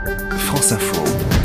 France Info.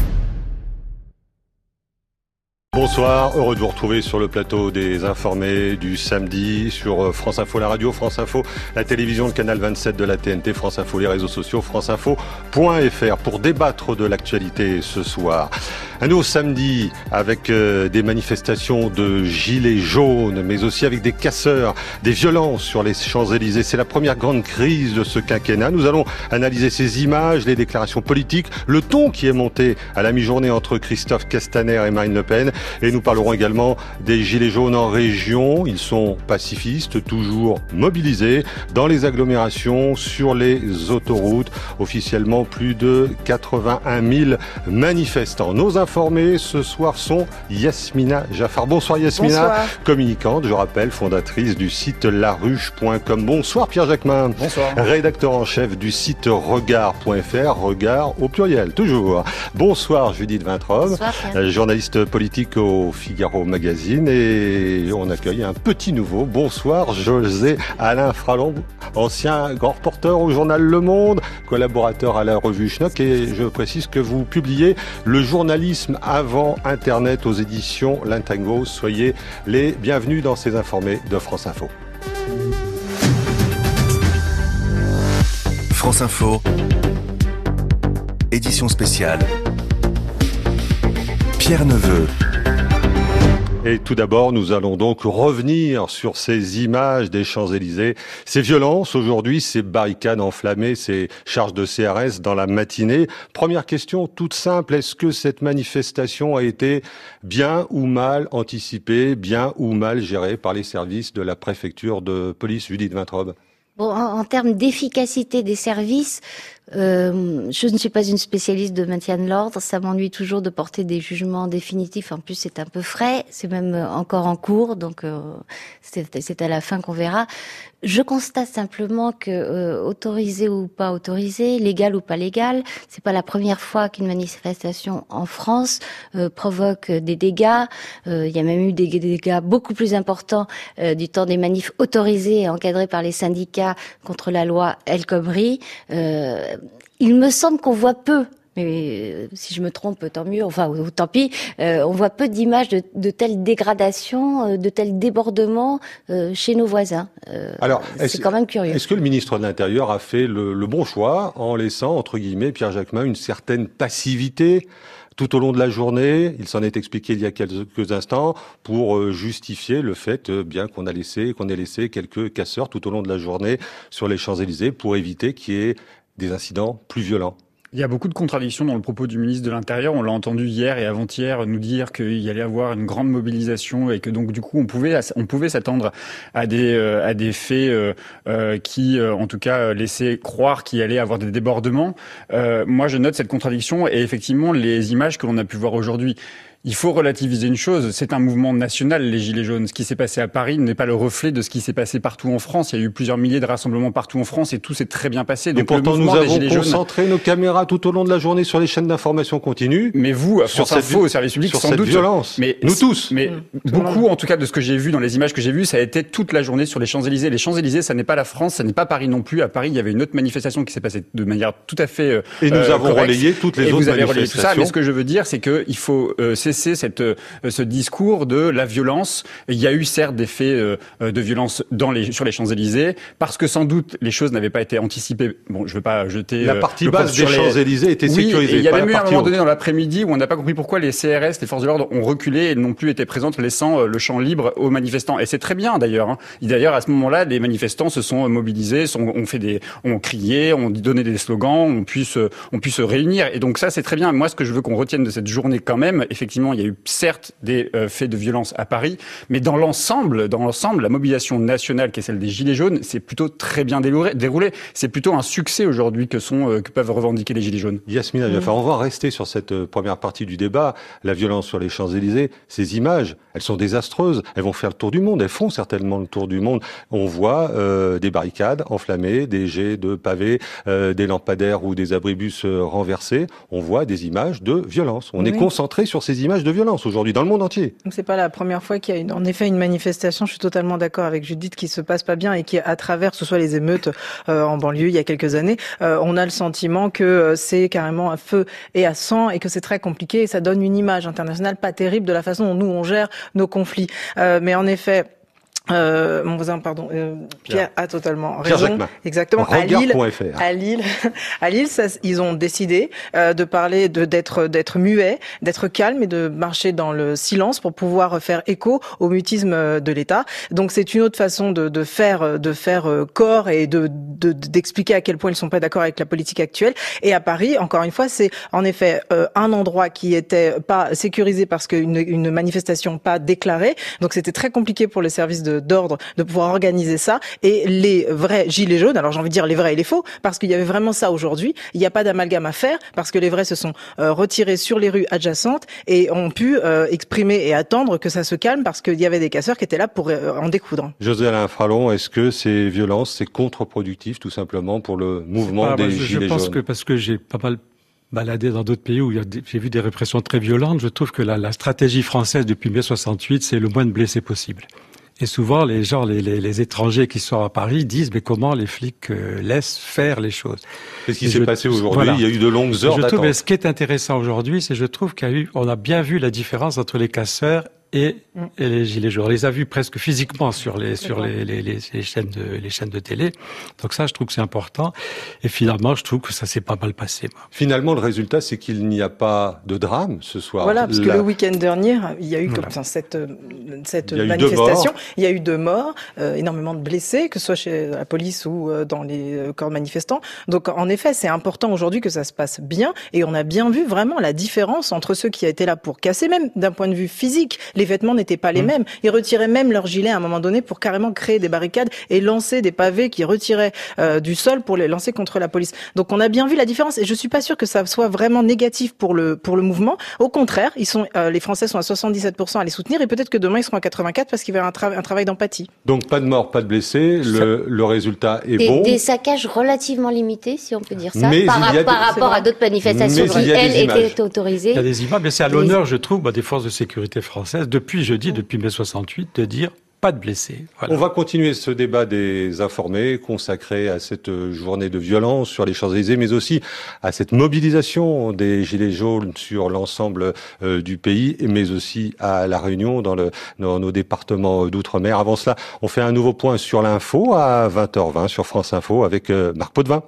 Bonsoir, heureux de vous retrouver sur le plateau des Informés du samedi sur France Info, la radio, France Info, la télévision, le canal 27 de la TNT, France Info, les réseaux sociaux, franceinfo.fr pour débattre de l'actualité ce soir. Un nouveau samedi avec des manifestations de gilets jaunes, mais aussi avec des casseurs, des violences sur les Champs-Élysées. C'est la première grande crise de ce quinquennat. Nous allons analyser ces images, les déclarations politiques, le ton qui est monté à la mi-journée entre Christophe Castaner et Marine Le Pen. Et nous parlerons également des gilets jaunes en région. Ils sont pacifistes, toujours mobilisés dans les agglomérations, sur les autoroutes. Officiellement, plus de 81 000 manifestants. Nos informés ce soir sont Yasmina Jaffar. Bonsoir Yasmina, bonsoir. Communicante, je rappelle, fondatrice du site laruche.com. Bonsoir Pierre Jacquemin. Bonsoir. Rédacteur en chef du site regard.fr, regard au pluriel, toujours. Bonsoir Judith Vintrove. Bonsoir, journaliste politique au Figaro Magazine, et on accueille un petit nouveau. Bonsoir José Alain Fralon, ancien grand reporter au journal Le Monde, collaborateur à la revue Schnock, et je précise que vous publiez Le journalisme avant Internet aux éditions Lintango. Soyez les bienvenus dans ces Informés de France Info. France Info, édition spéciale. Pierre Neveu. Et tout d'abord, nous allons donc revenir sur ces images des Champs-Élysées, ces violences aujourd'hui, ces barricades enflammées, ces charges de CRS dans la matinée. Première question toute simple, est-ce que cette manifestation a été bien ou mal anticipée, bien ou mal gérée par les services de la préfecture de police? Judith Vintrove. Bon, en termes d'efficacité des services, je ne suis pas une spécialiste de maintien de l'ordre. Ça m'ennuie toujours de porter des jugements définitifs. En plus, c'est un peu frais. C'est même encore en cours, donc c'est à la fin qu'on verra. Je constate simplement que autorisé ou pas autorisé, légal ou pas légal, c'est pas la première fois qu'une manifestation en France provoque des dégâts. Il y a même eu des dégâts beaucoup plus importants du temps des manifs autorisés et encadrés par les syndicats contre la loi El Khomri. Il me semble qu'on voit peu, mais si je me trompe, tant mieux, enfin tant pis, on voit peu d'images de telles dégradations, de tels débordements chez nos voisins. Alors, c'est quand même curieux. Est-ce que le ministre de l'Intérieur a fait le bon choix en laissant, entre guillemets, Pierre Jacquemin, une certaine passivité tout au long de la journée? Il s'en est expliqué il y a quelques instants pour justifier le fait bien qu'on ait laissé quelques casseurs tout au long de la journée sur les Champs-Élysées pour éviter qu'il y ait des incidents plus violents. Il y a beaucoup de contradictions dans le propos du ministre de l'Intérieur. On l'a entendu hier et avant-hier nous dire qu'il y allait avoir une grande mobilisation et que donc du coup on pouvait s'attendre à des faits qui en tout cas laissaient croire qu'il allait avoir des débordements. Moi je note cette contradiction et effectivement les images que l'on a pu voir aujourd'hui. Il faut relativiser une chose, c'est un mouvement national, les Gilets jaunes. Ce qui s'est passé à Paris n'est pas le reflet de ce qui s'est passé partout en France. Il y a eu plusieurs milliers de rassemblements partout en France et tout s'est très bien passé. Donc, et pourtant, nous avons concentré nos caméras tout au long de la journée sur les chaînes d'information continue. Mais vous, France Info, au service public, sans doute. Violence. Mais nous tous. Mais beaucoup, en tout cas, de ce que j'ai vu dans les images que j'ai vues, ça a été toute la journée sur les Champs-Élysées. Les Champs-Élysées, ça n'est pas la France, ça n'est pas Paris non plus. À Paris, il y avait une autre manifestation qui s'est passée de manière tout à fait et nous avons correcte. Relayé toutes les et autres vous avez manifestations. relayé tout ça. Mais ce que je veux dire, c'est qu'il faut cesser ce discours de la violence. Il y a eu certes des faits de violence sur les Champs-Élysées, parce que sans doute les choses n'avaient pas été anticipées. Bon, je veux pas jeter la partie basse des Champs-Élysées était sécurisée. Et il y a même eu un moment donné dans l'après-midi où on n'a pas compris pourquoi les CRS, les forces de l'ordre, ont reculé et n'ont plus été présentes, laissant le champ libre aux manifestants. Et c'est très bien d'ailleurs. D'ailleurs, à ce moment-là, les manifestants se sont mobilisés, ont crié, ont donné des slogans, ont pu se réunir. Et donc ça, c'est très bien. Moi, ce que je veux qu'on retienne de cette journée quand même, effectivement, il y a eu certes des faits de violence à Paris, mais dans l'ensemble, la mobilisation nationale qui est celle des Gilets jaunes, c'est plutôt très bien déroulé. C'est plutôt un succès aujourd'hui que peuvent revendiquer les Gilets jaunes. Yasmina Jaffar, on va rester sur cette première partie du débat. La violence sur les Champs-Élysées, ces images, elles sont désastreuses. Elles vont faire le tour du monde. Elles font certainement le tour du monde. On voit des barricades enflammées, des jets de pavés, des lampadaires ou des abribus renversés. On voit des images de violence. On est concentré sur ces images. images de violence aujourd'hui dans le monde entier. Donc c'est pas la première fois qu'il y a en effet une manifestation. Je suis totalement d'accord avec Judith qui se passe pas bien et qui, à travers, que ce soit les émeutes en banlieue il y a quelques années, on a le sentiment que c'est carrément à feu et à sang et que c'est très compliqué et ça donne une image internationale pas terrible de la façon dont nous on gère nos conflits. Mais en effet. Mon voisin, Pierre a totalement raison. Exactement. À Lille, ça, ils ont décidé de parler, d'être muet, d'être calme et de marcher dans le silence pour pouvoir faire écho au mutisme de l'État. Donc c'est une autre façon de faire corps et d'expliquer à quel point ils sont pas d'accord avec la politique actuelle. Et à Paris, encore une fois, c'est en effet un endroit qui était pas sécurisé parce qu'une manifestation pas déclarée. Donc c'était très compliqué pour les services d'ordre de pouvoir organiser ça, et les vrais gilets jaunes, alors j'ai envie de dire les vrais et les faux, parce qu'il y avait vraiment ça aujourd'hui, il n'y a pas d'amalgame à faire, parce que les vrais se sont retirés sur les rues adjacentes et ont pu exprimer et attendre que ça se calme, parce qu'il y avait des casseurs qui étaient là pour en découdre. José-Alain Fralon, est-ce que ces violences, c'est contre-productif tout simplement pour le mouvement des gilets jaunes? Je pense que parce que j'ai pas mal baladé dans d'autres pays où j'ai vu des répressions très violentes, je trouve que la stratégie française depuis mai 68, c'est le moins de blessés possible. Et souvent, les étrangers qui sont à Paris disent, mais comment les flics laissent faire les choses? Qu'est-ce qui s'est passé aujourd'hui? Voilà. Il y a eu de longues heures d'attente. Mais ce qui est intéressant aujourd'hui, c'est je trouve on a bien vu la différence entre les casseurs et les gilets jaunes. On les a vus presque physiquement sur les chaînes de télé. Donc ça, je trouve que c'est important. Et finalement, je trouve que ça s'est pas mal passé. Moi. Finalement, le résultat, c'est qu'il n'y a pas de drame ce soir. Voilà, parce que le week-end dernier, il y a eu cette manifestation. Il y a eu 2 morts, énormément de blessés, que ce soit chez la police ou dans les corps manifestants. Donc, en effet, c'est important aujourd'hui que ça se passe bien. Et on a bien vu vraiment la différence entre ceux qui étaient là pour casser, même d'un point de vue physique. Les vêtements n'étaient pas les mêmes. Ils retiraient même leurs gilets à un moment donné pour carrément créer des barricades et lancer des pavés qui retiraient du sol pour les lancer contre la police. Donc on a bien vu la différence et je suis pas sûre que ça soit vraiment négatif pour le mouvement. Au contraire, les Français sont à 77% à les soutenir et peut-être que demain ils seront à 84% parce qu'il va y avoir un travail d'empathie. Donc pas de morts, pas de blessés. Le résultat est bon. Des saccages relativement limités, si on peut dire ça, par rapport à d'autres manifestations qui, elles, étaient autorisées. Il y a des images, mais c'est à l'honneur, je trouve, des forces de sécurité françaises, depuis mai 68, de dire pas de blessés. Voilà. On va continuer ce débat des informés consacré à cette journée de violence sur les Champs-Élysées, mais aussi à cette mobilisation des Gilets jaunes sur l'ensemble du pays, mais aussi à La Réunion, dans nos départements d'outre-mer. Avant cela, on fait un nouveau point sur l'info à 20h20 sur France Info avec Marc Potvin.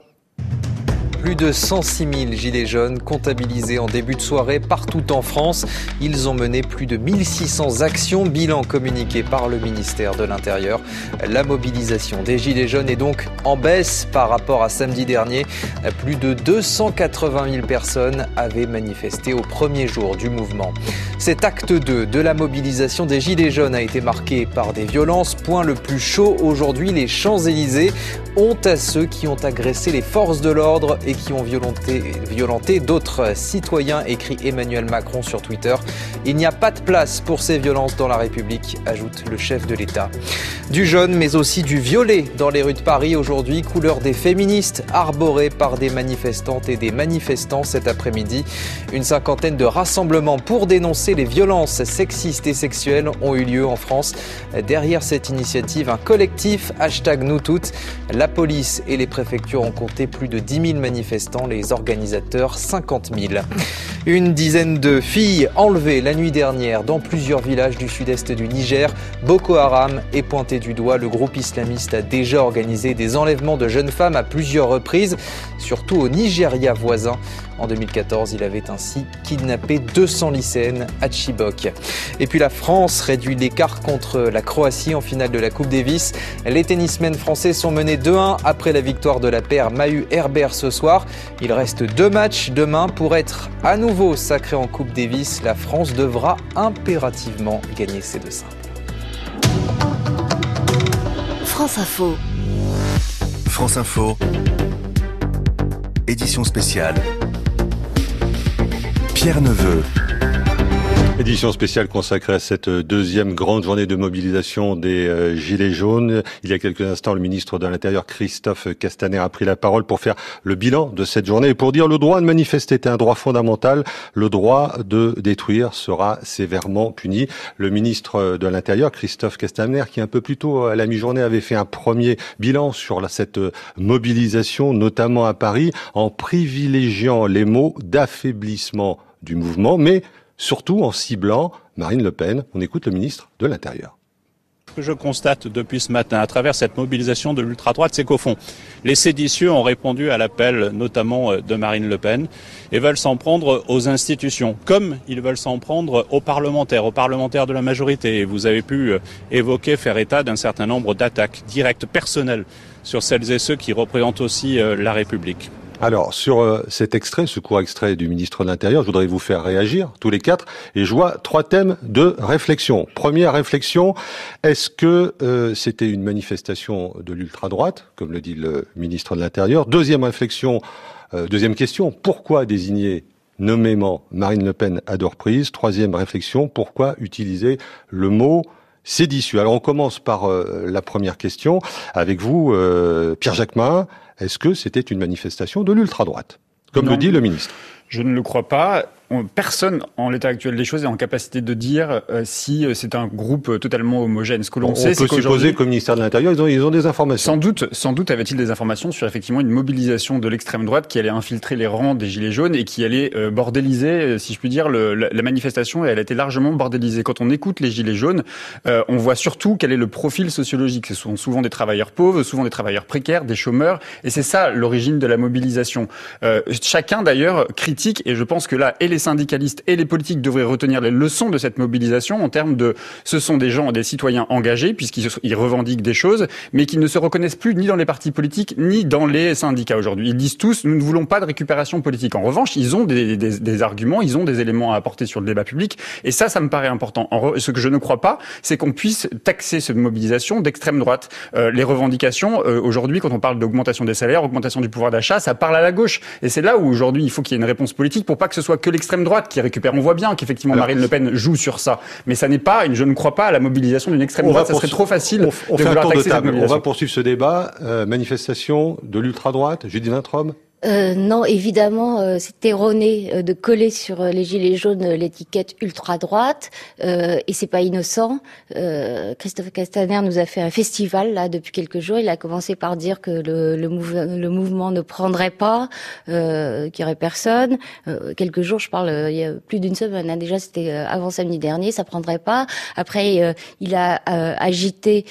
Plus de 106 000 gilets jaunes comptabilisés en début de soirée partout en France. Ils ont mené plus de 1600 actions, bilan communiqué par le ministère de l'Intérieur. La mobilisation des gilets jaunes est donc en baisse par rapport à samedi dernier. Plus de 280 000 personnes avaient manifesté au premier jour du mouvement. Cet acte 2 de la mobilisation des gilets jaunes a été marqué par des violences. Point le plus chaud aujourd'hui, les Champs-Élysées. Honte à ceux qui ont agressé les forces de l'ordre et qui ont violenté d'autres citoyens, écrit Emmanuel Macron sur Twitter. Il n'y a pas de place pour ces violences dans la République, ajoute le chef de l'État. Du jaune, mais aussi du violet dans les rues de Paris aujourd'hui, couleur des féministes, arborée par des manifestantes et des manifestants cet après-midi. Une cinquantaine de rassemblements pour dénoncer les violences sexistes et sexuelles ont eu lieu en France. Derrière cette initiative, un collectif #NousToutes. La police et les préfectures ont compté plus de 10 000 manifestants, les organisateurs 50 000. Une dizaine de filles enlevées la nuit dernière dans plusieurs villages du sud-est du Niger. Boko Haram est pointé du doigt. Le groupe islamiste a déjà organisé des enlèvements de jeunes femmes à plusieurs reprises, surtout au Nigeria voisin. En 2014, il avait ainsi kidnappé 200 lycéennes à Chibok. Et puis la France réduit l'écart contre la Croatie en finale de la Coupe Davis. Les tennismen français sont menés 2-1 après la victoire de la paire Mahut-Herbert ce soir. Il reste 2 matchs demain pour être à nouveau sacré en Coupe Davis. La France devra impérativement gagner ces 2 simples. France Info. France Info. Édition spéciale. Pierre Neveu. Édition spéciale consacrée à cette deuxième grande journée de mobilisation des Gilets jaunes. Il y a quelques instants, le ministre de l'Intérieur, Christophe Castaner, a pris la parole pour faire le bilan de cette journée et pour dire le droit de manifester est un droit fondamental. Le droit de détruire sera sévèrement puni. Le ministre de l'Intérieur, Christophe Castaner, qui un peu plus tôt à la mi-journée avait fait un premier bilan sur cette mobilisation, notamment à Paris, en privilégiant les mots d'affaiblissement du mouvement, mais surtout en ciblant Marine Le Pen. On écoute le ministre de l'Intérieur. Ce que je constate depuis ce matin à travers cette mobilisation de l'ultra-droite, c'est qu'au fond, les séditieux ont répondu à l'appel notamment de Marine Le Pen et veulent s'en prendre aux institutions, comme ils veulent s'en prendre aux parlementaires de la majorité. Et vous avez pu évoquer, faire état d'un certain nombre d'attaques directes, personnelles, sur celles et ceux qui représentent aussi la République. Alors, sur cet extrait, ce court extrait du ministre de l'Intérieur, je voudrais vous faire réagir, tous les quatre, et je vois 3 thèmes de réflexion. Première réflexion, est-ce que c'était une manifestation de l'ultra-droite, comme le dit le ministre de l'Intérieur? Deuxième réflexion, deuxième question, pourquoi désigner nommément Marine Le Pen à 2 reprises? Troisième réflexion, pourquoi utiliser le mot séditieux? Alors, on commence par la première question, avec vous, Pierre Jacquemin. Est-ce que c'était une manifestation de l'ultra-droite, comme le dit le ministre? Je ne le crois pas. Personne, en l'état actuel des choses, est en capacité de dire si c'est un groupe totalement homogène. Ce que l'on sait, c'est qu'aujourd'hui, on peut supposer qu'au ministère de l'Intérieur, ils ont des informations. Sans doute avait-il des informations sur effectivement une mobilisation de l'extrême droite qui allait infiltrer les rangs des Gilets jaunes et qui allait bordéliser, si je puis dire, la manifestation. Et elle a été largement bordélisée. Quand on écoute les Gilets jaunes, on voit surtout quel est le profil sociologique. Ce sont souvent des travailleurs pauvres, souvent des travailleurs précaires, des chômeurs. Et c'est ça l'origine de la mobilisation. Chacun d'ailleurs critique, et je pense que là, et les syndicalistes et les politiques devraient retenir les leçons de cette mobilisation en termes de ce sont des gens, des citoyens engagés puisqu'ils revendiquent des choses mais qui ne se reconnaissent plus ni dans les partis politiques ni dans les syndicats aujourd'hui. Ils disent tous nous ne voulons pas de récupération politique. En revanche, ils ont des arguments, ils ont des éléments à apporter sur le débat public et ça me paraît important. Ce que je ne crois pas, c'est qu'on puisse taxer cette mobilisation d'extrême droite. Les revendications, aujourd'hui, quand on parle d'augmentation des salaires, augmentation du pouvoir d'achat, ça parle à la gauche. Et c'est là où aujourd'hui il faut qu'il y ait une réponse politique pour pas que ce soit que l'extrême droite qui récupère. On voit bien qu'effectivement Marine Le Pen joue sur ça, mais ça n'est pas, je ne crois pas à la mobilisation d'une extrême droite. Ça serait trop facile de vouloir taxer cette mobilisation. On va poursuivre ce débat. Manifestation de l'ultra-droite, Judith Vintraube. Non, évidemment, c'est erroné de coller sur les Gilets jaunes l'étiquette ultra-droite, et c'est pas innocent. Christophe Castaner nous a fait un festival là depuis quelques jours. Il a commencé par dire que le mouvement ne prendrait pas, qu'il y aurait personne. Quelques jours, je parle, il y a plus d'une semaine, hein, déjà c'était avant samedi dernier, ça prendrait pas. Après, il a agité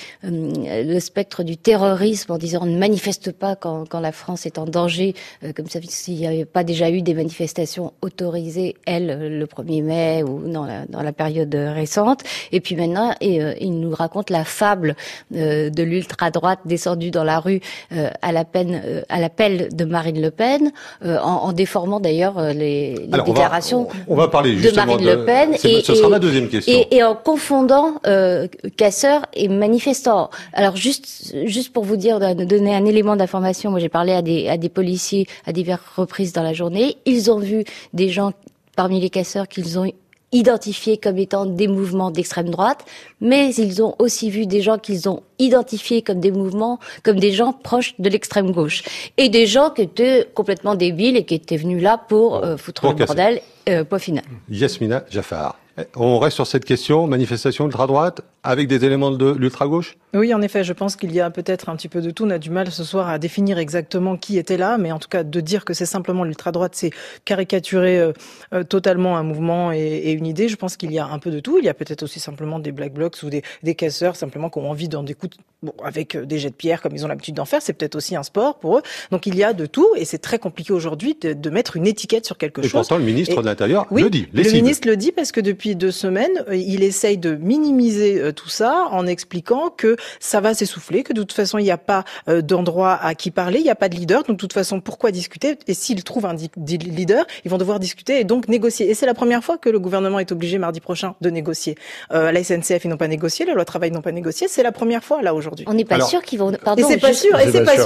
le spectre du terrorisme en disant on ne manifeste pas quand la France est en danger. Comme ça, s'il n'y avait pas déjà eu des manifestations autorisées, le 1er mai ou dans la période récente. Et puis maintenant, il nous raconte la fable de l'ultra-droite descendue dans la rue à l'appel de Marine Le Pen, en déformant d'ailleurs les déclarations on va parler de Marine Le Pen. Ce sera ma deuxième question. Et en confondant casseurs et manifestants. Alors juste pour vous dire, donner un élément d'information, moi j'ai parlé à des policiers à diverses reprises dans la journée. Ils ont vu des gens parmi les casseurs qu'ils ont identifiés comme étant des mouvements d'extrême droite, mais ils ont aussi vu des gens qu'ils ont identifiés comme des mouvements, comme des gens proches de l'extrême gauche. Et des gens qui étaient complètement débiles et qui étaient venus là pour foutre le bordel, point final. Yasmina Jaffar. On reste sur cette question, manifestation ultra-droite, avec des éléments de l'ultra-gauche? Oui, en effet, je pense qu'il y a peut-être un petit peu de tout. On a du mal ce soir à définir exactement qui était là, mais en tout cas, de dire que c'est simplement l'ultra-droite, c'est caricaturer totalement un mouvement et une idée. Je pense qu'il y a un peu de tout. Il y a peut-être aussi simplement des black blocs ou des casseurs simplement qui ont envie d'en découdre avec des jets de pierre comme ils ont l'habitude d'en faire. C'est peut-être aussi un sport pour eux. Donc il y a de tout et c'est très compliqué aujourd'hui de mettre une étiquette sur quelque chose. Et pourtant, le ministre de l'Intérieur le dit. Le ministre le dit parce que depuis 2 semaines, il essaye de minimiser tout ça en expliquant que ça va s'essouffler, que de toute façon, il n'y a pas d'endroit à qui parler, il n'y a pas de leader. Donc de toute façon, pourquoi discuter? Et s'ils trouvent un leader, ils vont devoir discuter et donc négocier. Et c'est la première fois que le gouvernement est obligé mardi prochain de négocier. La SNCF, ils n'ont pas négocié, la loi travail n'ont pas négocié. C'est la première fois là aujourd'hui. On n'est pas sûr qu'ils vont. Pardon. Et c'est pas sûr.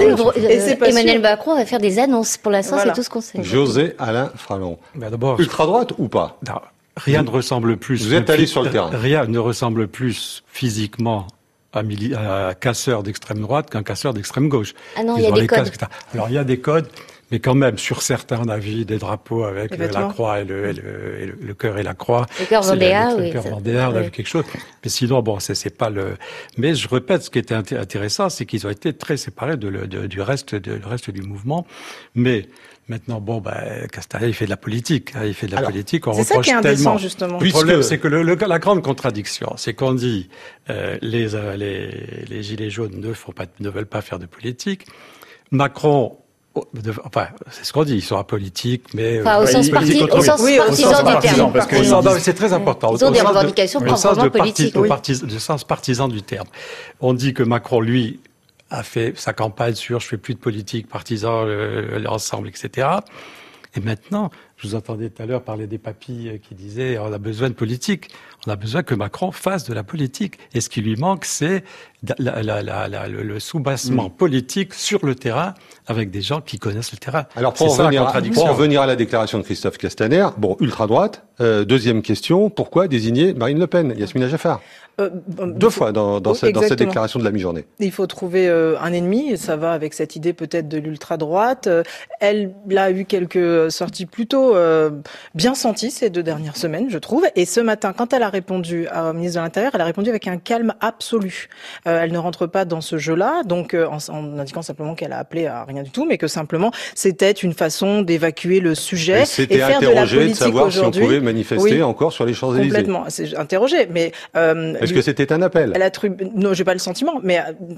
Emmanuel Macron va faire des annonces. Pour l'instant, c'est tout ce qu'on sait. José Alain Fralon. D'abord, ultra droite ou pas? Non. Rien ne ressemble plus. Vous êtes allé sur le terrain. Rien ne ressemble plus physiquement à casseur d'extrême droite qu'un casseur d'extrême gauche. Ah non, il y a des codes. Alors il y a des codes, mais quand même sur certains on a vu des drapeaux avec la croix et le cœur et la croix. Le cœur vendéen, oui. Le cœur vendéen, on a vu quelque chose. Mais sinon, bon, c'est pas le. Mais je répète, ce qui était intéressant, c'est qu'ils ont été très séparés du reste du mouvement. Mais maintenant, Castaner, il fait de la politique. Il fait de la politique. C'est ça qui est indécent, justement. Le problème, c'est que la grande contradiction, c'est qu'on dit les gilets jaunes ne veulent pas faire de politique. Macron. C'est ce qu'on dit, ils sont apolitiques, mais... au sens partisan du terme. C'est très important. Ils ont des revendications proprement politiques. Du sens partisan du terme. On dit que Macron, lui, a fait sa campagne sur « je fais plus de politique, partisans, l'ensemble, etc. » Et maintenant, je vous entendais tout à l'heure parler des papilles qui disaient « on a besoin de politique ». On a besoin que Macron fasse de la politique. Et ce qui lui manque, c'est le soubassement politique sur le terrain avec des gens qui connaissent le terrain. Alors pour revenir à la déclaration de Christophe Castaner, ultra-droite, deuxième question, pourquoi désigner Marine Le Pen, Yasmina Jaffar ? Deux fois dans cette déclaration de la mi-journée. Il faut trouver un ennemi, et ça va avec cette idée peut-être de l'ultra-droite. Elle a eu quelques sorties plutôt bien senties ces 2 dernières semaines, je trouve. Et ce matin, quand elle a répondu au ministre de l'Intérieur, elle a répondu avec un calme absolu. Elle ne rentre pas dans ce jeu-là, donc en indiquant simplement qu'elle a appelé à rien du tout, mais que simplement c'était une façon d'évacuer le sujet et faire de la politique de savoir si on pouvait manifester encore sur les Champs-Élysées. Complètement, c'est interrogé, mais est-ce que c'était un appel ? Non, j'ai pas le sentiment, mais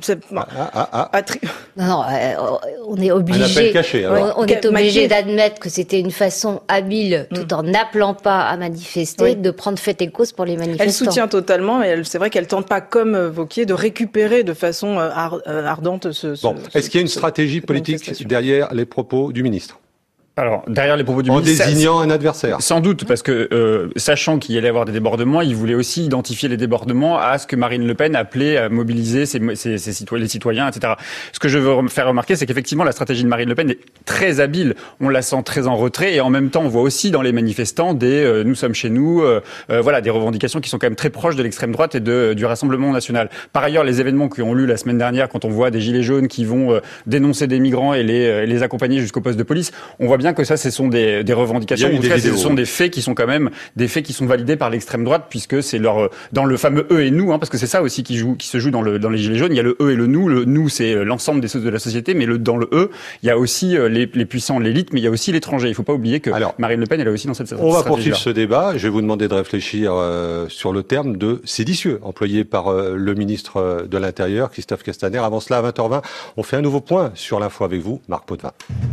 non, on est obligé. Un appel caché. Alors. On est obligé d'admettre que c'était une façon habile, tout en n'appelant pas à manifester, de prendre fait et cause pour les manifestants. Elle soutient totalement, et c'est vrai qu'elle tente pas, comme Wauquiez, de récupérer de façon ardente est-ce qu'il y a une stratégie politique derrière les propos du ministre ? Alors, derrière les propos du ministre... En désignant un adversaire. Sans doute, parce que, sachant qu'il allait y avoir des débordements, il voulait aussi identifier les débordements à ce que Marine Le Pen appelait à mobiliser les citoyens, etc. Ce que je veux faire remarquer, c'est qu'effectivement, la stratégie de Marine Le Pen est très habile. On la sent très en retrait, et en même temps, on voit aussi dans les manifestants des nous sommes chez nous, des revendications qui sont quand même très proches de l'extrême droite et du Rassemblement national. Par ailleurs, les événements qui ont lieu la semaine dernière, quand on voit des gilets jaunes qui vont dénoncer des migrants et les accompagner jusqu'au poste de police, on voit bien que ça, ce sont des revendications, ou en tout cas, ce sont des faits qui sont quand même des faits qui sont validés par l'extrême droite, puisque c'est dans le fameux eux et nous, parce que c'est ça aussi qui se joue dans les gilets jaunes. Il y a le eux et le nous. Le nous, c'est l'ensemble de la société, mais dans le eux, il y a aussi les puissants, l'élite, mais il y a aussi l'étranger. Il faut pas oublier que Marine Le Pen, elle est aussi dans cette stratégie. On va poursuivre ce débat. Je vais vous demander de réfléchir sur le terme de séditieux employé par le ministre de l'Intérieur, Christophe Castaner. Avant cela, à 20h20, on fait un nouveau point sur l'info avec vous, Marc Potvin.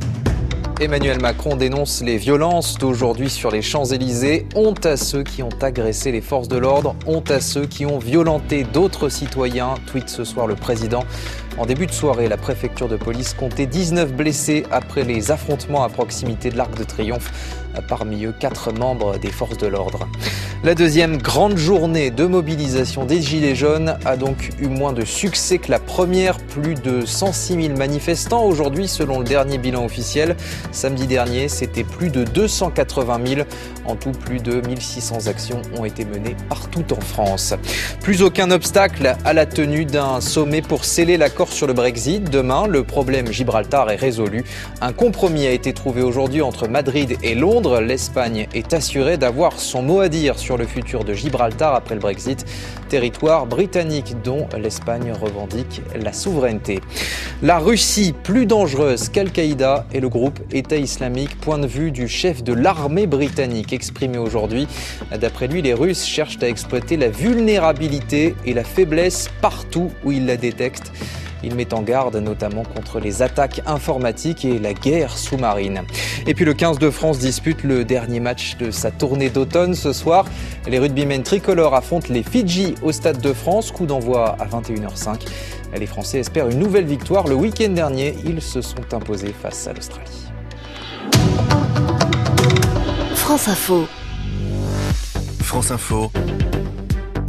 Emmanuel Macron dénonce les violences d'aujourd'hui sur les Champs-Élysées. Honte à ceux qui ont agressé les forces de l'ordre. Honte à ceux qui ont violenté d'autres citoyens. Tweet ce soir le président. En début de soirée, la préfecture de police comptait 19 blessés après les affrontements à proximité de l'Arc de Triomphe. Parmi eux, 4 membres des forces de l'ordre. La deuxième grande journée de mobilisation des Gilets jaunes a donc eu moins de succès que la première. Plus de 106 000 manifestants aujourd'hui, selon le dernier bilan officiel. Samedi dernier, c'était plus de 280 000. En tout, plus de 1600 actions ont été menées partout en France. Plus aucun obstacle à la tenue d'un sommet pour sceller l'accord sur le Brexit. Demain, le problème Gibraltar est résolu. Un compromis a été trouvé aujourd'hui entre Madrid et Londres. L'Espagne est assurée d'avoir son mot à dire sur le futur de Gibraltar après le Brexit, territoire britannique dont l'Espagne revendique la souveraineté. La Russie, plus dangereuse qu'Al-Qaïda et le groupe État islamique, point de vue du chef de l'armée britannique exprimé aujourd'hui. D'après lui, les Russes cherchent à exploiter la vulnérabilité et la faiblesse partout où ils la détectent. Il met en garde notamment contre les attaques informatiques et la guerre sous-marine. Et puis le 15 de France dispute le dernier match de sa tournée d'automne ce soir. Les rugbymen tricolores affrontent les Fidji au Stade de France. Coup d'envoi à 21h05. Les Français espèrent une nouvelle victoire. Le week-end dernier, ils se sont imposés face à l'Australie. France Info. France Info.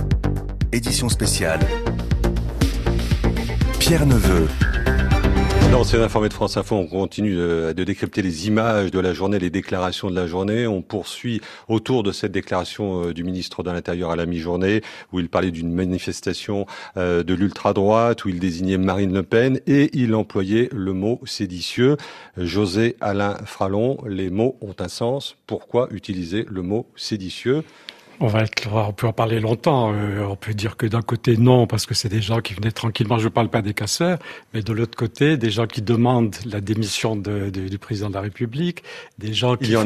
Édition spéciale. Pierre Neveu. Dans ces informés de France Info, on continue de décrypter les images de la journée, les déclarations de la journée. On poursuit autour de cette déclaration du ministre de l'Intérieur à la mi-journée, où il parlait d'une manifestation de l'ultra-droite, où il désignait Marine Le Pen et il employait le mot séditieux. José Alain Fralon, les mots ont un sens. Pourquoi utiliser le mot séditieux ? On peut en parler longtemps. On peut dire que d'un côté, non, parce que c'est des gens qui venaient tranquillement. Je ne parle pas des casseurs, mais de l'autre côté, des gens qui demandent la démission du président de la République, des gens qui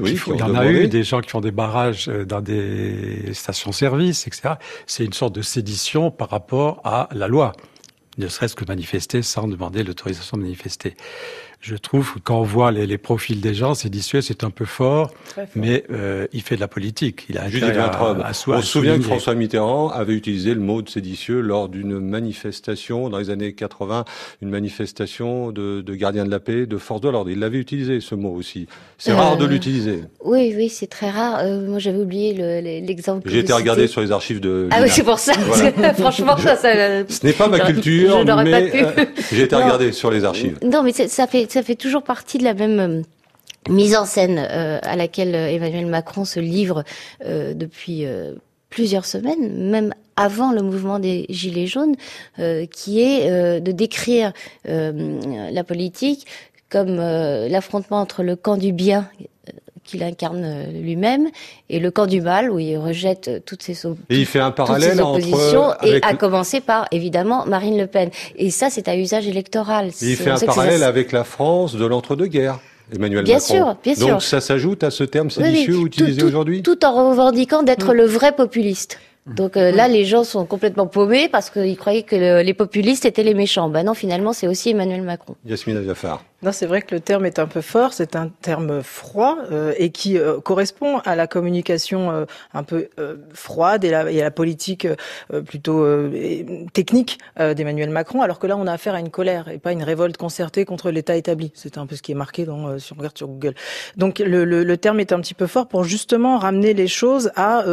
des gens qui font des barrages dans des stations-service, etc. C'est une sorte de sédition par rapport à la loi. Ne serait-ce que manifester sans demander l'autorisation de manifester. Je trouve que quand on voit les profils des gens, séditieux, c'est un peu fort, mais il fait de la politique. Il a on se souvient que François Mitterrand avait utilisé le mot de séditieux lors d'une manifestation dans les années 80, une manifestation de gardiens de la paix, de forces de l'ordre. Il l'avait utilisé, ce mot aussi. C'est rare de l'utiliser. Oui, c'est très rare. Moi, j'avais oublié l'exemple. J'ai été regarder sur les archives de Ah oui, c'est pour ça. Voilà. Franchement, ça. Ce n'est pas ma culture, mais j'ai été regarder sur les archives. Non, mais ça fait toujours partie de la même mise en scène à laquelle Emmanuel Macron se livre depuis plusieurs semaines, même avant le mouvement des Gilets jaunes, qui est de décrire la politique comme l'affrontement entre le camp du bien qu'il incarne lui-même et le camp du mal où il rejette toutes ses oppositions à commencer par évidemment Marine Le Pen, et ça c'est à usage électoral. Et il fait un parallèle avec la France de l'entre-deux-guerres, Emmanuel Macron. Bien sûr. Donc ça s'ajoute à ce terme séditieux utilisé aujourd'hui, tout en revendiquant d'être le vrai populiste. Donc là, les gens sont complètement paumés parce qu'ils croyaient que les populistes étaient les méchants. Ben non, finalement, c'est aussi Emmanuel Macron. Yasmina Jaffar. Non, c'est vrai que le terme est un peu fort, c'est un terme froid et qui correspond à la communication un peu froide et à la politique plutôt technique d'Emmanuel Macron, alors que là on a affaire à une colère et pas une révolte concertée contre l'État établi. C'est un peu ce qui est marqué si on regarde sur Google. Donc le terme est un petit peu fort pour justement ramener les choses à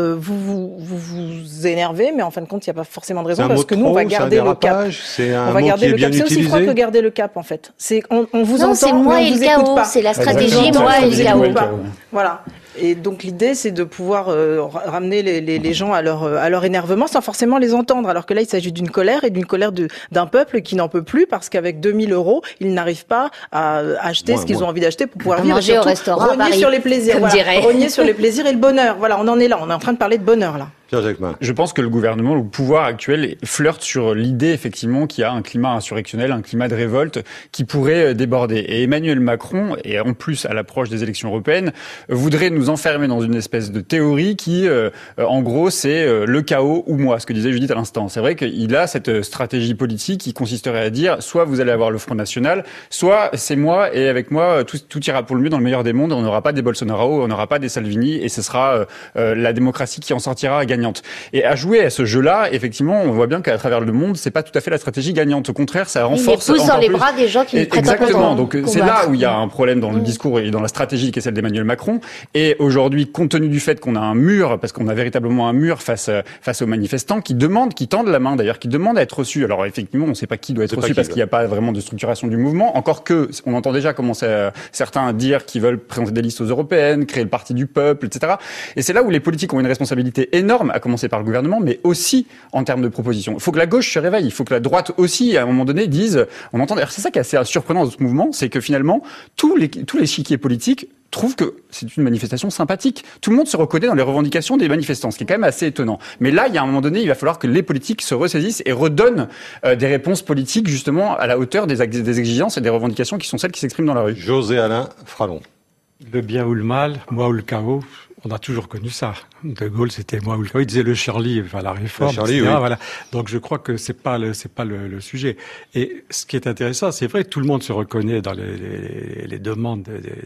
vous énervez, mais en fin de compte il n'y a pas forcément de raison parce que nous on va garder le cap. On va garder le cap. C'est aussi froid que garder le cap en fait. C'est on vous non, c'est moi et le chaos, c'est la stratégie moi et le chaos. Voilà. Et donc l'idée, c'est de pouvoir ramener les gens à leur énervement sans forcément les entendre. Alors que là, il s'agit d'une colère et d'une colère d'un peuple qui n'en peut plus parce qu'avec 2000 €, ils n'arrivent pas à acheter ce qu'ils ont envie d'acheter pour pouvoir vivre. Manger au restaurant, rogner sur les plaisirs, rogner sur les plaisirs et le bonheur. Voilà, on en est là. On est en train de parler de bonheur là. Je pense que le gouvernement, le pouvoir actuel, flirte sur l'idée effectivement qu'il y a un climat insurrectionnel, un climat de révolte qui pourrait déborder. Et Emmanuel Macron, et en plus à l'approche des élections européennes, voudrait nous enfermer dans une espèce de théorie qui, en gros, c'est le chaos ou moi, ce que disait Judith à l'instant. C'est vrai qu'il a cette stratégie politique qui consisterait à dire soit vous allez avoir le Front National, soit c'est moi et avec moi tout ira pour le mieux dans le meilleur des mondes. On n'aura pas des Bolsonaro, on n'aura pas des Salvini et ce sera la démocratie qui en sortira gagnante. Et à jouer à ce jeu-là, effectivement, on voit bien qu'à travers le monde, c'est pas tout à fait la stratégie gagnante. Au contraire, ça renforce. Il pousse dans les bras des gens qui lui prêtent Exactement. Donc c'est là où il y a un problème dans le discours et dans la stratégie qui est celle d'Emmanuel Macron. Et aujourd'hui, compte tenu du fait qu'on a un mur, parce qu'on a véritablement un mur face aux manifestants qui tendent la main d'ailleurs, qui demandent à être reçus. Alors effectivement, on ne sait pas qui doit être reçu parce qu'il n'y a pas vraiment de structuration du mouvement. Encore que, on entend déjà commencer certains à dire qu'ils veulent présenter des listes aux européennes, créer le parti du peuple, etc. Et c'est là où les politiques ont une responsabilité énorme, à commencer par le gouvernement, mais aussi en termes de propositions. Il faut que la gauche se réveille, il faut que la droite aussi, à un moment donné, dise, on entend, c'est ça qui est assez surprenant dans ce mouvement, c'est que finalement, tous les échiquiers politiques trouvent que c'est une manifestation sympathique. Tout le monde se reconnaît dans les revendications des manifestants, ce qui est quand même assez étonnant. Mais là, il y a un moment donné, il va falloir que les politiques se ressaisissent et redonnent des réponses politiques, justement, à la hauteur des exigences et des revendications qui sont celles qui s'expriment dans la rue. José Alain Fralon. Le bien ou le mal, moi ou le chaos. On a toujours connu ça. De Gaulle, c'était moi ou le chaos. Il disait le Charlie, enfin la réforme, etc. Oui. Voilà. Donc je crois que c'est pas le sujet. Et ce qui est intéressant, c'est vrai, tout le monde se reconnaît dans les demandes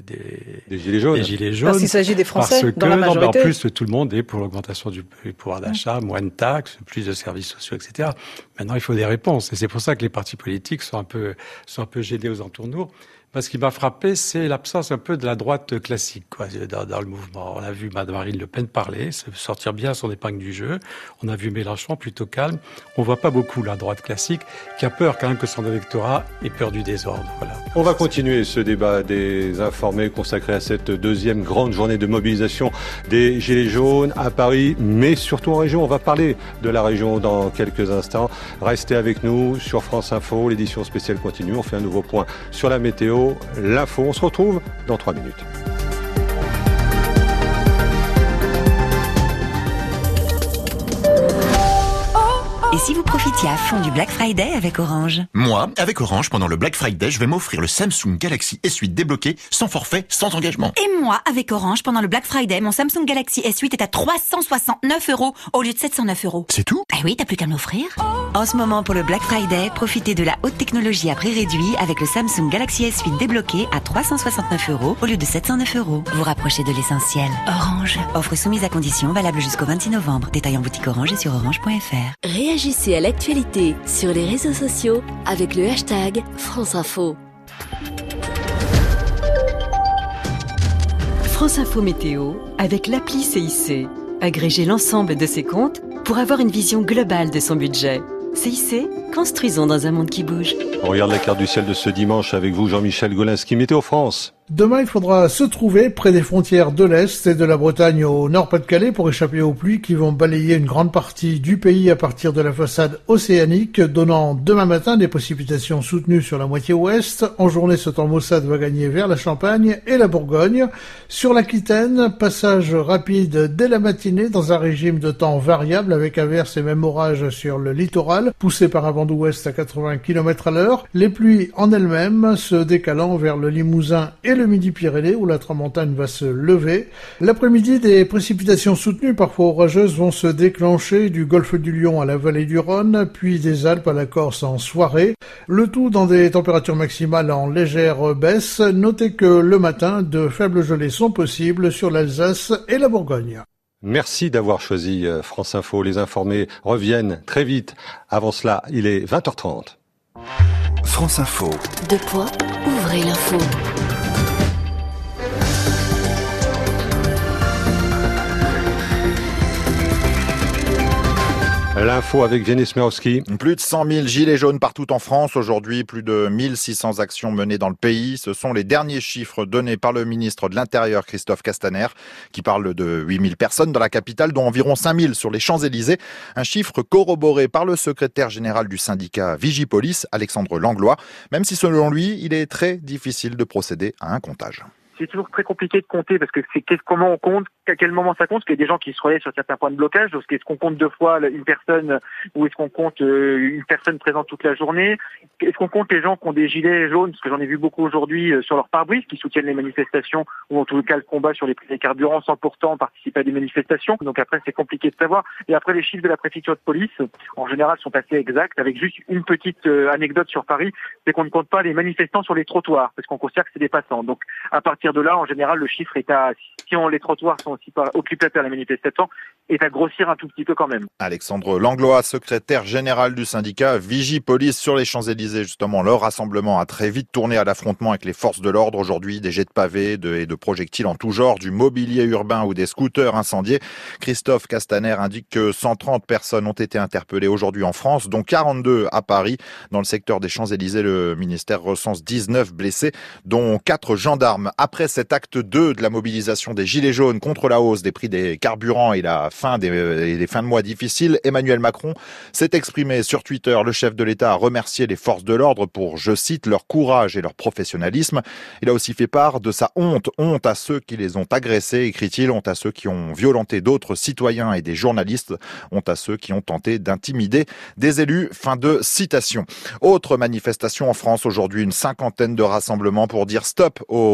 des gilets jaunes. Parce qu'il s'agit des Français dans la majorité. En plus, tout le monde est pour l'augmentation du pouvoir d'achat, moins de taxes, plus de services sociaux, etc. Maintenant, il faut des réponses. Et c'est pour ça que les partis politiques sont un peu gênés aux entournures. Ce qui m'a frappé, c'est l'absence un peu de la droite classique, quoi, dans le mouvement. On a vu Marine Le Pen parler, sortir bien son épingle du jeu. On a vu Mélenchon plutôt calme. On voit pas beaucoup la droite classique, qui a peur quand même que son électorat ait peur du désordre. Voilà. On va continuer ce débat des informés consacré à cette deuxième grande journée de mobilisation des Gilets jaunes à Paris, mais surtout en région. On va parler de la région dans quelques instants. Restez avec nous sur France Info. L'édition spéciale continue. On fait un nouveau point sur la météo. L'info, on se retrouve dans 3 minutes. Et si vous profitiez à fond du Black Friday avec Orange? Moi, avec Orange, pendant le Black Friday, je vais m'offrir le Samsung Galaxy S8 débloqué, sans forfait, sans engagement. Et moi, avec Orange, pendant le Black Friday, mon Samsung Galaxy S8 est à 369 € au lieu de 709 €. C'est tout? Eh oui, t'as plus qu'à me l'offrir. En ce moment, pour le Black Friday, profitez de la haute technologie à prix réduit avec le Samsung Galaxy S8 débloqué à 369 € au lieu de 709 €. Vous rapprochez de l'essentiel. Orange. Offre soumise à conditions, valable jusqu'au 26 novembre. Détail en boutique Orange et sur orange.fr. Réagissez à l'actualité sur les réseaux sociaux avec le hashtag France Info. France Info Météo avec l'appli CIC. Agrégez l'ensemble de ses comptes pour avoir une vision globale de son budget. CIC, construisons dans un monde qui bouge. On regarde la carte du ciel de ce dimanche avec vous, Jean-Michel Golinski, Météo France. Demain, il faudra se trouver près des frontières de l'Est et de la Bretagne au Nord-Pas-de-Calais pour échapper aux pluies qui vont balayer une grande partie du pays à partir de la façade océanique, donnant demain matin des précipitations soutenues sur la moitié ouest. En journée, ce temps maussade va gagner vers la Champagne et la Bourgogne. Sur l'Aquitaine, passage rapide dès la matinée dans un régime de temps variable avec averses et même orages sur le littoral, poussé par un vent d'ouest à 80 km à l'heure. Les pluies en elles-mêmes se décalant vers le Limousin et le Midi-Pyrénées où la tramontane va se lever. L'après-midi, des précipitations soutenues, parfois orageuses, vont se déclencher du golfe du Lion à la vallée du Rhône, puis des Alpes à la Corse en soirée. Le tout dans des températures maximales en légère baisse. Notez que le matin, de faibles gelées sont possibles sur l'Alsace et la Bourgogne. Merci d'avoir choisi France Info. Les informés reviennent très vite. Avant cela, il est 20h30. France Info. Ouvrez l'info. L'info avec Vianney Smerowski. Plus de 100 000 gilets jaunes partout en France. Aujourd'hui, plus de 1600 actions menées dans le pays. Ce sont les derniers chiffres donnés par le ministre de l'Intérieur, Christophe Castaner, qui parle de 8 000 personnes dans la capitale, dont environ 5 000 sur les Champs-Élysées. Un chiffre corroboré par le secrétaire général du syndicat Vigipolice, Alexandre Langlois, même si selon lui, il est très difficile de procéder à un comptage. C'est toujours très compliqué de compter parce que comment on compte, à quel moment ça compte, parce qu'il y a des gens qui se relaient sur certains points de blocage. Donc, est-ce qu'on compte 2 fois une personne ou est-ce qu'on compte une personne présente toute la journée? Est-ce qu'on compte les gens qui ont des gilets jaunes, parce que j'en ai vu beaucoup aujourd'hui sur leur pare-brise, qui soutiennent les manifestations ou en tout cas le combat sur les prix des carburants sans pourtant participer à des manifestations. Donc après, c'est compliqué de savoir. Et après, les chiffres de la préfecture de police, en général, sont assez exacts, avec juste une petite anecdote sur Paris, c'est qu'on ne compte pas les manifestants sur les trottoirs, parce qu'on considère que c'est des passants. Donc à partir de là, en général, le chiffre est si les trottoirs sont aussi occupés par les manifestants, est à grossir un tout petit peu quand même. Alexandre Langlois, secrétaire général du syndicat Vigipolice sur les Champs-Élysées. Justement, leur rassemblement a très vite tourné à l'affrontement avec les forces de l'ordre. Aujourd'hui, des jets de pavés et de projectiles en tout genre, du mobilier urbain ou des scooters incendiés. Christophe Castaner indique que 130 personnes ont été interpellées aujourd'hui en France, dont 42 à Paris. Dans le secteur des Champs-Élysées, le ministère recense 19 blessés, dont 4 gendarmes. Après cet acte 2 de la mobilisation des Gilets jaunes contre la hausse des prix des carburants et les fins de mois difficiles, Emmanuel Macron s'est exprimé sur Twitter. Le chef de l'État a remercié les forces de l'ordre pour, je cite, leur courage et leur professionnalisme. Il a aussi fait part de sa honte à ceux qui les ont agressés, écrit-il, honte à ceux qui ont violenté d'autres citoyens et des journalistes, honte à ceux qui ont tenté d'intimider des élus. Fin de citation. Autre manifestation en France aujourd'hui, une 50aine de rassemblements pour dire stop aux violences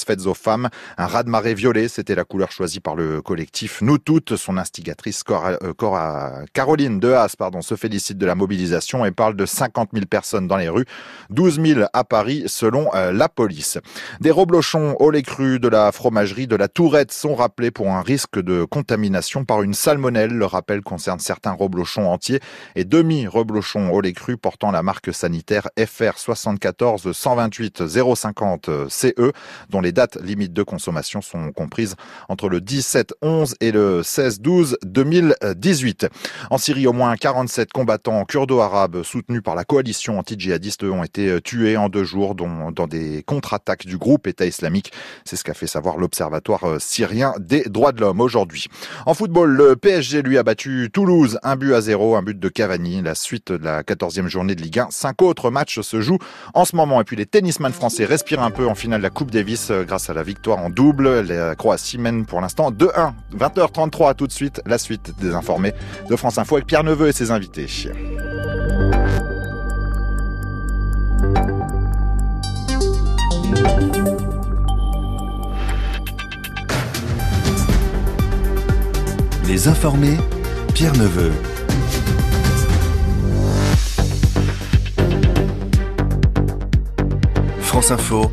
faites aux femmes. Un raz-de-marée violet, c'était la couleur choisie par le collectif Nous Toutes. Son instigatrice Caroline Dehaas se félicite de la mobilisation et parle de 50 000 personnes dans les rues, 12 000 à Paris selon la police. Des reblochons au lait cru de la fromagerie de la Tourette sont rappelés pour un risque de contamination par une salmonelle. Le rappel concerne certains reblochons entiers et demi-reblochons au lait cru portant la marque sanitaire FR 74 128 050 CE, dont les dates limites de consommation sont comprises entre le 17-11 et le 16-12 2018. En Syrie, au moins 47 combattants kurdo-arabes soutenus par la coalition anti-djihadiste ont été tués en 2 jours dans des contre-attaques du groupe État islamique. C'est ce qu'a fait savoir l'Observatoire syrien des droits de l'homme aujourd'hui. En football, le PSG lui a battu Toulouse 1-0, un but de Cavani. La suite de la 14e journée de Ligue 1. 5 autres matchs se jouent en ce moment. Et puis les tennisman français respirent un peu en finale de la Coupe Davis grâce à la victoire en double. La Croatie mène pour l'instant 2-1. 20h33 tout de suite. La suite des informés de France Info avec Pierre Neveu et ses invités. Les informés, Pierre Neveu. France Info,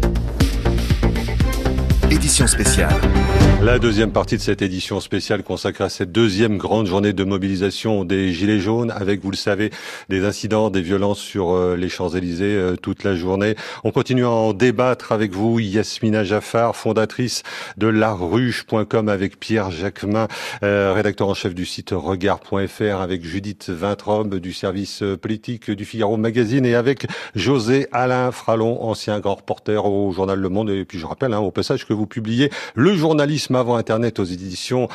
édition spéciale. La deuxième partie de cette édition spéciale consacrée à cette deuxième grande journée de mobilisation des Gilets jaunes avec, vous le savez, des incidents, des violences sur les Champs-Élysées toute la journée. On continue à en débattre avec vous, Yasmina Jaffar, fondatrice de laruche.com, avec Pierre Jacquemin, rédacteur en chef du site regard.fr, avec Judith Vintrobe du service politique du Figaro Magazine et avec José Alain Fralon, ancien grand reporter au journal Le Monde. Et puis je rappelle au passage que vous publiez Le journalisme avant Internet aux éditions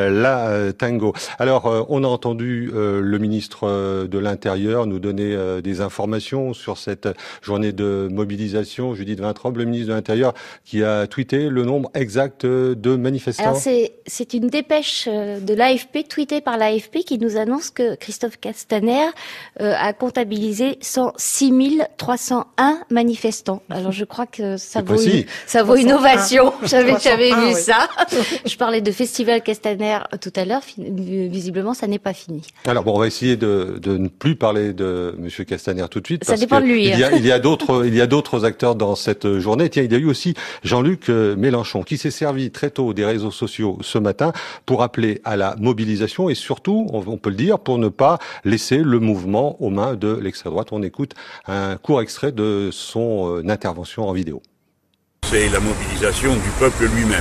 La Tango. Alors, on a entendu le ministre de l'Intérieur nous donner des informations sur cette journée de mobilisation. Judith Vintrobe, le ministre de l'Intérieur, qui a tweeté le nombre exact de manifestants. Alors, c'est une dépêche de l'AFP, tweetée par l'AFP, qui nous annonce que Christophe Castaner a comptabilisé 106 301 manifestants. Alors, je crois que ça vaut une ovation. J'avais vu ça. Je parlais de Festival Castaner tout à l'heure. Visiblement, ça n'est pas fini. Alors bon, on va essayer de ne plus parler de Monsieur Castaner tout de suite. Ça dépend de lui. Il y a d'autres acteurs dans cette journée. Tiens, il y a eu aussi Jean-Luc Mélenchon qui s'est servi très tôt des réseaux sociaux ce matin pour appeler à la mobilisation et surtout, on peut le dire, pour ne pas laisser le mouvement aux mains de l'extrême droite. On écoute un court extrait de son intervention en vidéo. C'est la mobilisation du peuple lui-même.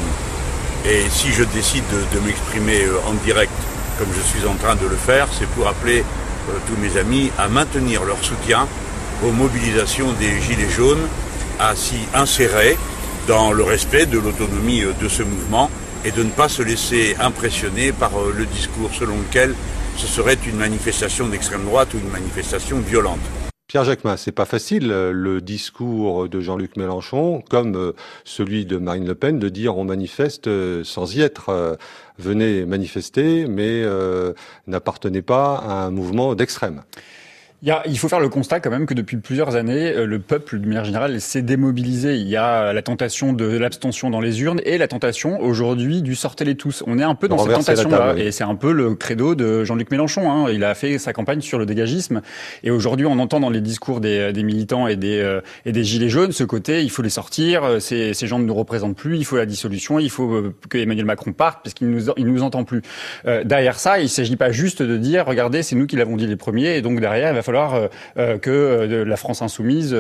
Et si je décide de m'exprimer en direct, comme je suis en train de le faire, c'est pour appeler tous mes amis à maintenir leur soutien aux mobilisations des Gilets jaunes, à s'y insérer dans le respect de l'autonomie de ce mouvement et de ne pas se laisser impressionner par le discours selon lequel ce serait une manifestation d'extrême droite ou une manifestation violente. Pierre Jacquemin, c'est pas facile, le discours de Jean-Luc Mélenchon, comme celui de Marine Le Pen, de dire on manifeste sans y être. Venez manifester, mais n'appartenez pas à un mouvement d'extrême. Il faut faire le constat quand même que depuis plusieurs années, le peuple, de manière générale, s'est démobilisé. Il y a la tentation de l'abstention dans les urnes et la tentation aujourd'hui du sortez-les tous. On est un peu dans cette tentation-là. Oui. Et c'est un peu le credo de Jean-Luc Mélenchon. Il a fait sa campagne sur le dégagisme. Et aujourd'hui, on entend dans les discours des militants et des gilets jaunes ce côté, il faut les sortir, ces gens ne nous représentent plus, il faut la dissolution, il faut que Emmanuel Macron parte parce qu'il nous entend plus. Derrière ça, il s'agit pas juste de dire, regardez, c'est nous qui l'avons dit les premiers, et donc derrière, il va falloir que la France insoumise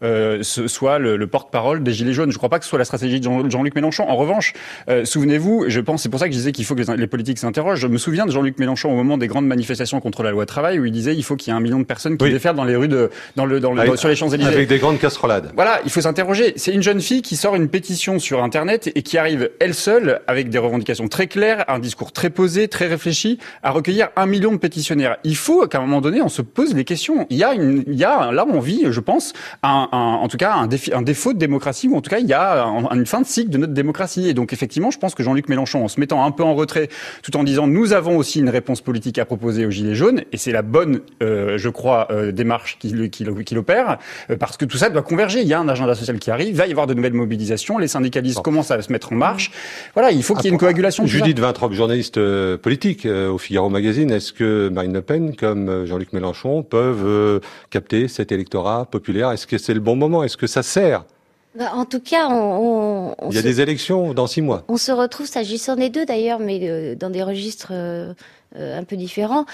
soit le porte-parole des Gilets jaunes. Je ne crois pas que ce soit la stratégie de Jean-Luc Mélenchon. En revanche, souvenez-vous, je pense, c'est pour ça que je disais qu'il faut que les politiques s'interrogent. Je me souviens de Jean-Luc Mélenchon au moment des grandes manifestations contre la loi travail, où il disait il faut qu'il y ait 1 million de personnes qui déferlent dans les rues sur les Champs-Élysées. Avec des grandes casserolades. Voilà, il faut s'interroger. C'est une jeune fille qui sort une pétition sur Internet et qui arrive, elle seule, avec des revendications très claires, un discours très posé, très réfléchi, à recueillir 1 million de pétitionnaires. Il faut qu'à un moment donné, on se pose les questions question. Là, on vit, je pense, en tout cas, un défaut de démocratie, ou en tout cas, il y a une fin de cycle de notre démocratie. Et donc, effectivement, je pense que Jean-Luc Mélenchon, en se mettant un peu en retrait, tout en disant, nous avons aussi une réponse politique à proposer aux Gilets jaunes, et c'est la bonne, je crois, démarche qu'il opère, parce que tout ça doit converger. Il y a un agenda social qui arrive, il va y avoir de nouvelles mobilisations, les syndicalistes commencent à se mettre en marche. Voilà, il faut qu'il y ait une coagulation. Judith Vintrop, journaliste politique au Figaro Magazine, est-ce que Marine Le Pen, comme Jean-Luc Mélenchon, peuvent capter cet électorat populaire? Est-ce que c'est le bon moment? Est-ce que ça sert? En tout cas, il y a des élections dans 6 mois. On se retrouve, s'agissant des deux d'ailleurs, mais dans des registres un peu différents.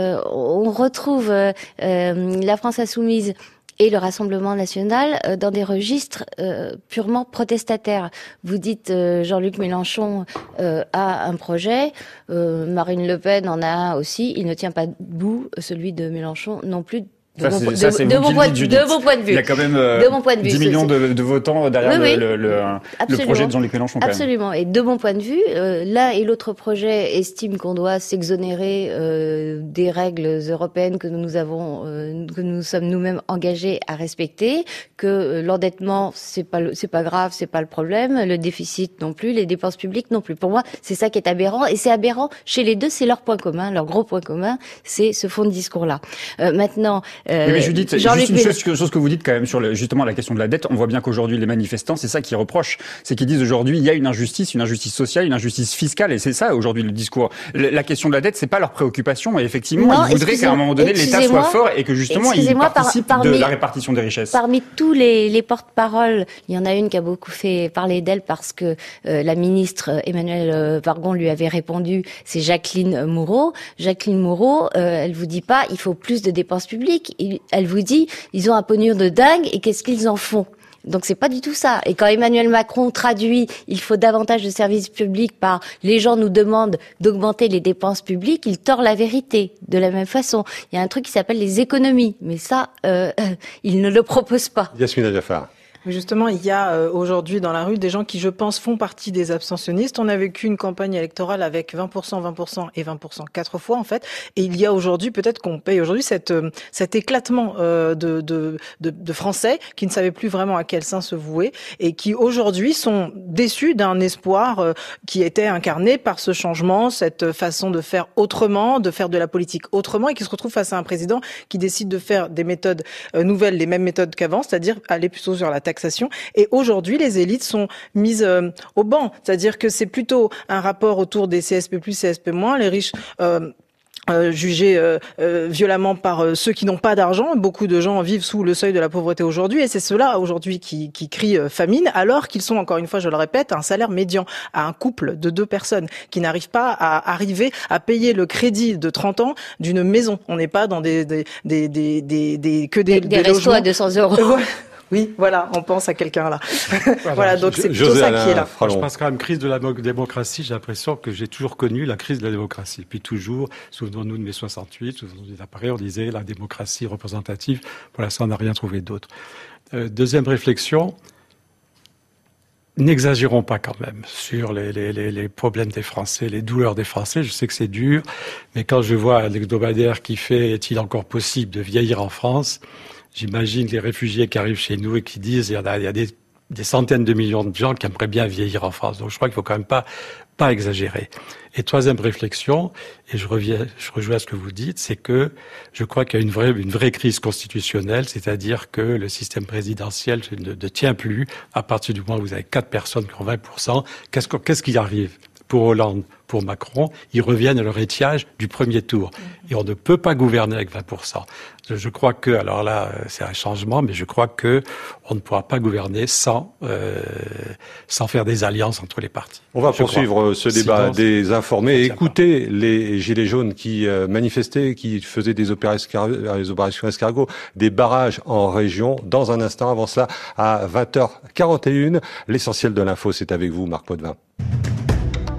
On retrouve la France Insoumise et le Rassemblement National dans des registres purement protestataires. Vous dites Jean-Luc Mélenchon a un projet, Marine Le Pen en a un aussi, il ne tient pas debout, celui de Mélenchon non plus. De mon point de vue. Il y a quand même 10 millions de votants derrière le projet de Jean-Luc Mélenchon. Absolument. Et de mon point de vue, l'un et l'autre projet estiment qu'on doit s'exonérer des règles européennes que nous sommes nous-mêmes engagés à respecter, que l'endettement c'est pas grave, c'est pas le problème, le déficit non plus, les dépenses publiques non plus. Pour moi, c'est ça qui est aberrant, et c'est aberrant chez les deux, c'est leur point commun, leur gros point commun, c'est ce fond de discours-là. Maintenant. Mais Judith, juste une chose que vous dites quand même sur justement la question de la dette. On voit bien qu'aujourd'hui les manifestants, c'est ça qu'ils reprochent, c'est qu'ils disent aujourd'hui il y a une injustice sociale, une injustice fiscale, et c'est ça aujourd'hui le discours. La question de la dette, c'est pas leur préoccupation, et effectivement ils voudraient qu'à un moment donné l'État soit fort et que justement il participe de la répartition des richesses. Parmi tous les porte-paroles, il y en a une qui a beaucoup fait parler d'elle parce que la ministre Emmanuelle Wargon lui avait répondu, c'est Jacqueline Moreau. Jacqueline Moreau, elle vous dit pas il faut plus de dépenses publiques. Elle vous dit, ils ont un pognon de dingue et qu'est-ce qu'ils en font? Donc c'est pas du tout ça. Et quand Emmanuel Macron traduit, il faut davantage de services publics par les gens nous demandent d'augmenter les dépenses publiques, il tord la vérité. De la même façon, il y a un truc qui s'appelle les économies, mais ça, il ne le propose pas. Yasmina Jaffar. Justement, il y a aujourd'hui dans la rue des gens qui, je pense, font partie des abstentionnistes. On a vécu une campagne électorale avec 20% et 20% 4 fois, en fait. Et il y a aujourd'hui, peut-être qu'on paye aujourd'hui cet éclatement de Français qui ne savaient plus vraiment à quel sein se vouer et qui aujourd'hui sont déçus d'un espoir qui était incarné par ce changement, cette façon de faire autrement, de faire de la politique autrement, et qui se retrouvent face à un président qui décide de faire des méthodes nouvelles, les mêmes méthodes qu'avant, c'est-à-dire aller plutôt sur la taxation. Et aujourd'hui, les élites sont mises au banc. C'est-à-dire que c'est plutôt un rapport autour des CSP+, CSP-, les riches jugés violemment par ceux qui n'ont pas d'argent. Beaucoup de gens vivent sous le seuil de la pauvreté aujourd'hui, et c'est ceux-là aujourd'hui qui crient famine, alors qu'ils sont, encore une fois, je le répète, un salaire médian à un couple de 2 personnes qui n'arrivent pas à arriver à payer le crédit de 30 ans d'une maison. On n'est pas dans des restos à 200 €. Oui, voilà, on pense à quelqu'un là. Voilà, donc c'est plutôt ça qui est là. Je pense quand même crise de la démocratie, j'ai l'impression que j'ai toujours connu la crise de la démocratie. Puis toujours, souvenons-nous de mai 68, souvenons-nous des appareils, on disait la démocratie représentative. Pour l'instant, on n'a rien trouvé d'autre. Deuxième réflexion, n'exagérons pas quand même sur les problèmes des Français, les douleurs des Français. Je sais que c'est dur, mais quand je vois l'hebdomadaire qui fait « Est-il encore possible de vieillir en France ?», j'imagine les réfugiés qui arrivent chez nous et qui disent il y a des centaines de millions de gens qui aimeraient bien vieillir en France. Donc je crois qu'il faut quand même pas exagérer. Et troisième réflexion, et je rejoins à ce que vous dites, c'est que je crois qu'il y a une vraie crise constitutionnelle, c'est-à-dire que le système présidentiel ne tient plus à partir du moment où vous avez 4 personnes qui ont 20%. Qu'est-ce qui arrive pour Hollande, pour Macron? Ils reviennent à leur étiage du premier tour. Et on ne peut pas gouverner avec 20%. Je crois que, alors là, c'est un changement, mais je crois que on ne pourra pas gouverner sans faire des alliances entre les partis. On va poursuivre ce débat des informés et écouter les Gilets jaunes qui manifestaient, qui faisaient des opérations escargot, des barrages en région. Dans un instant, avant cela, à 20h41, l'essentiel de l'info, c'est avec vous, Marc Potvin.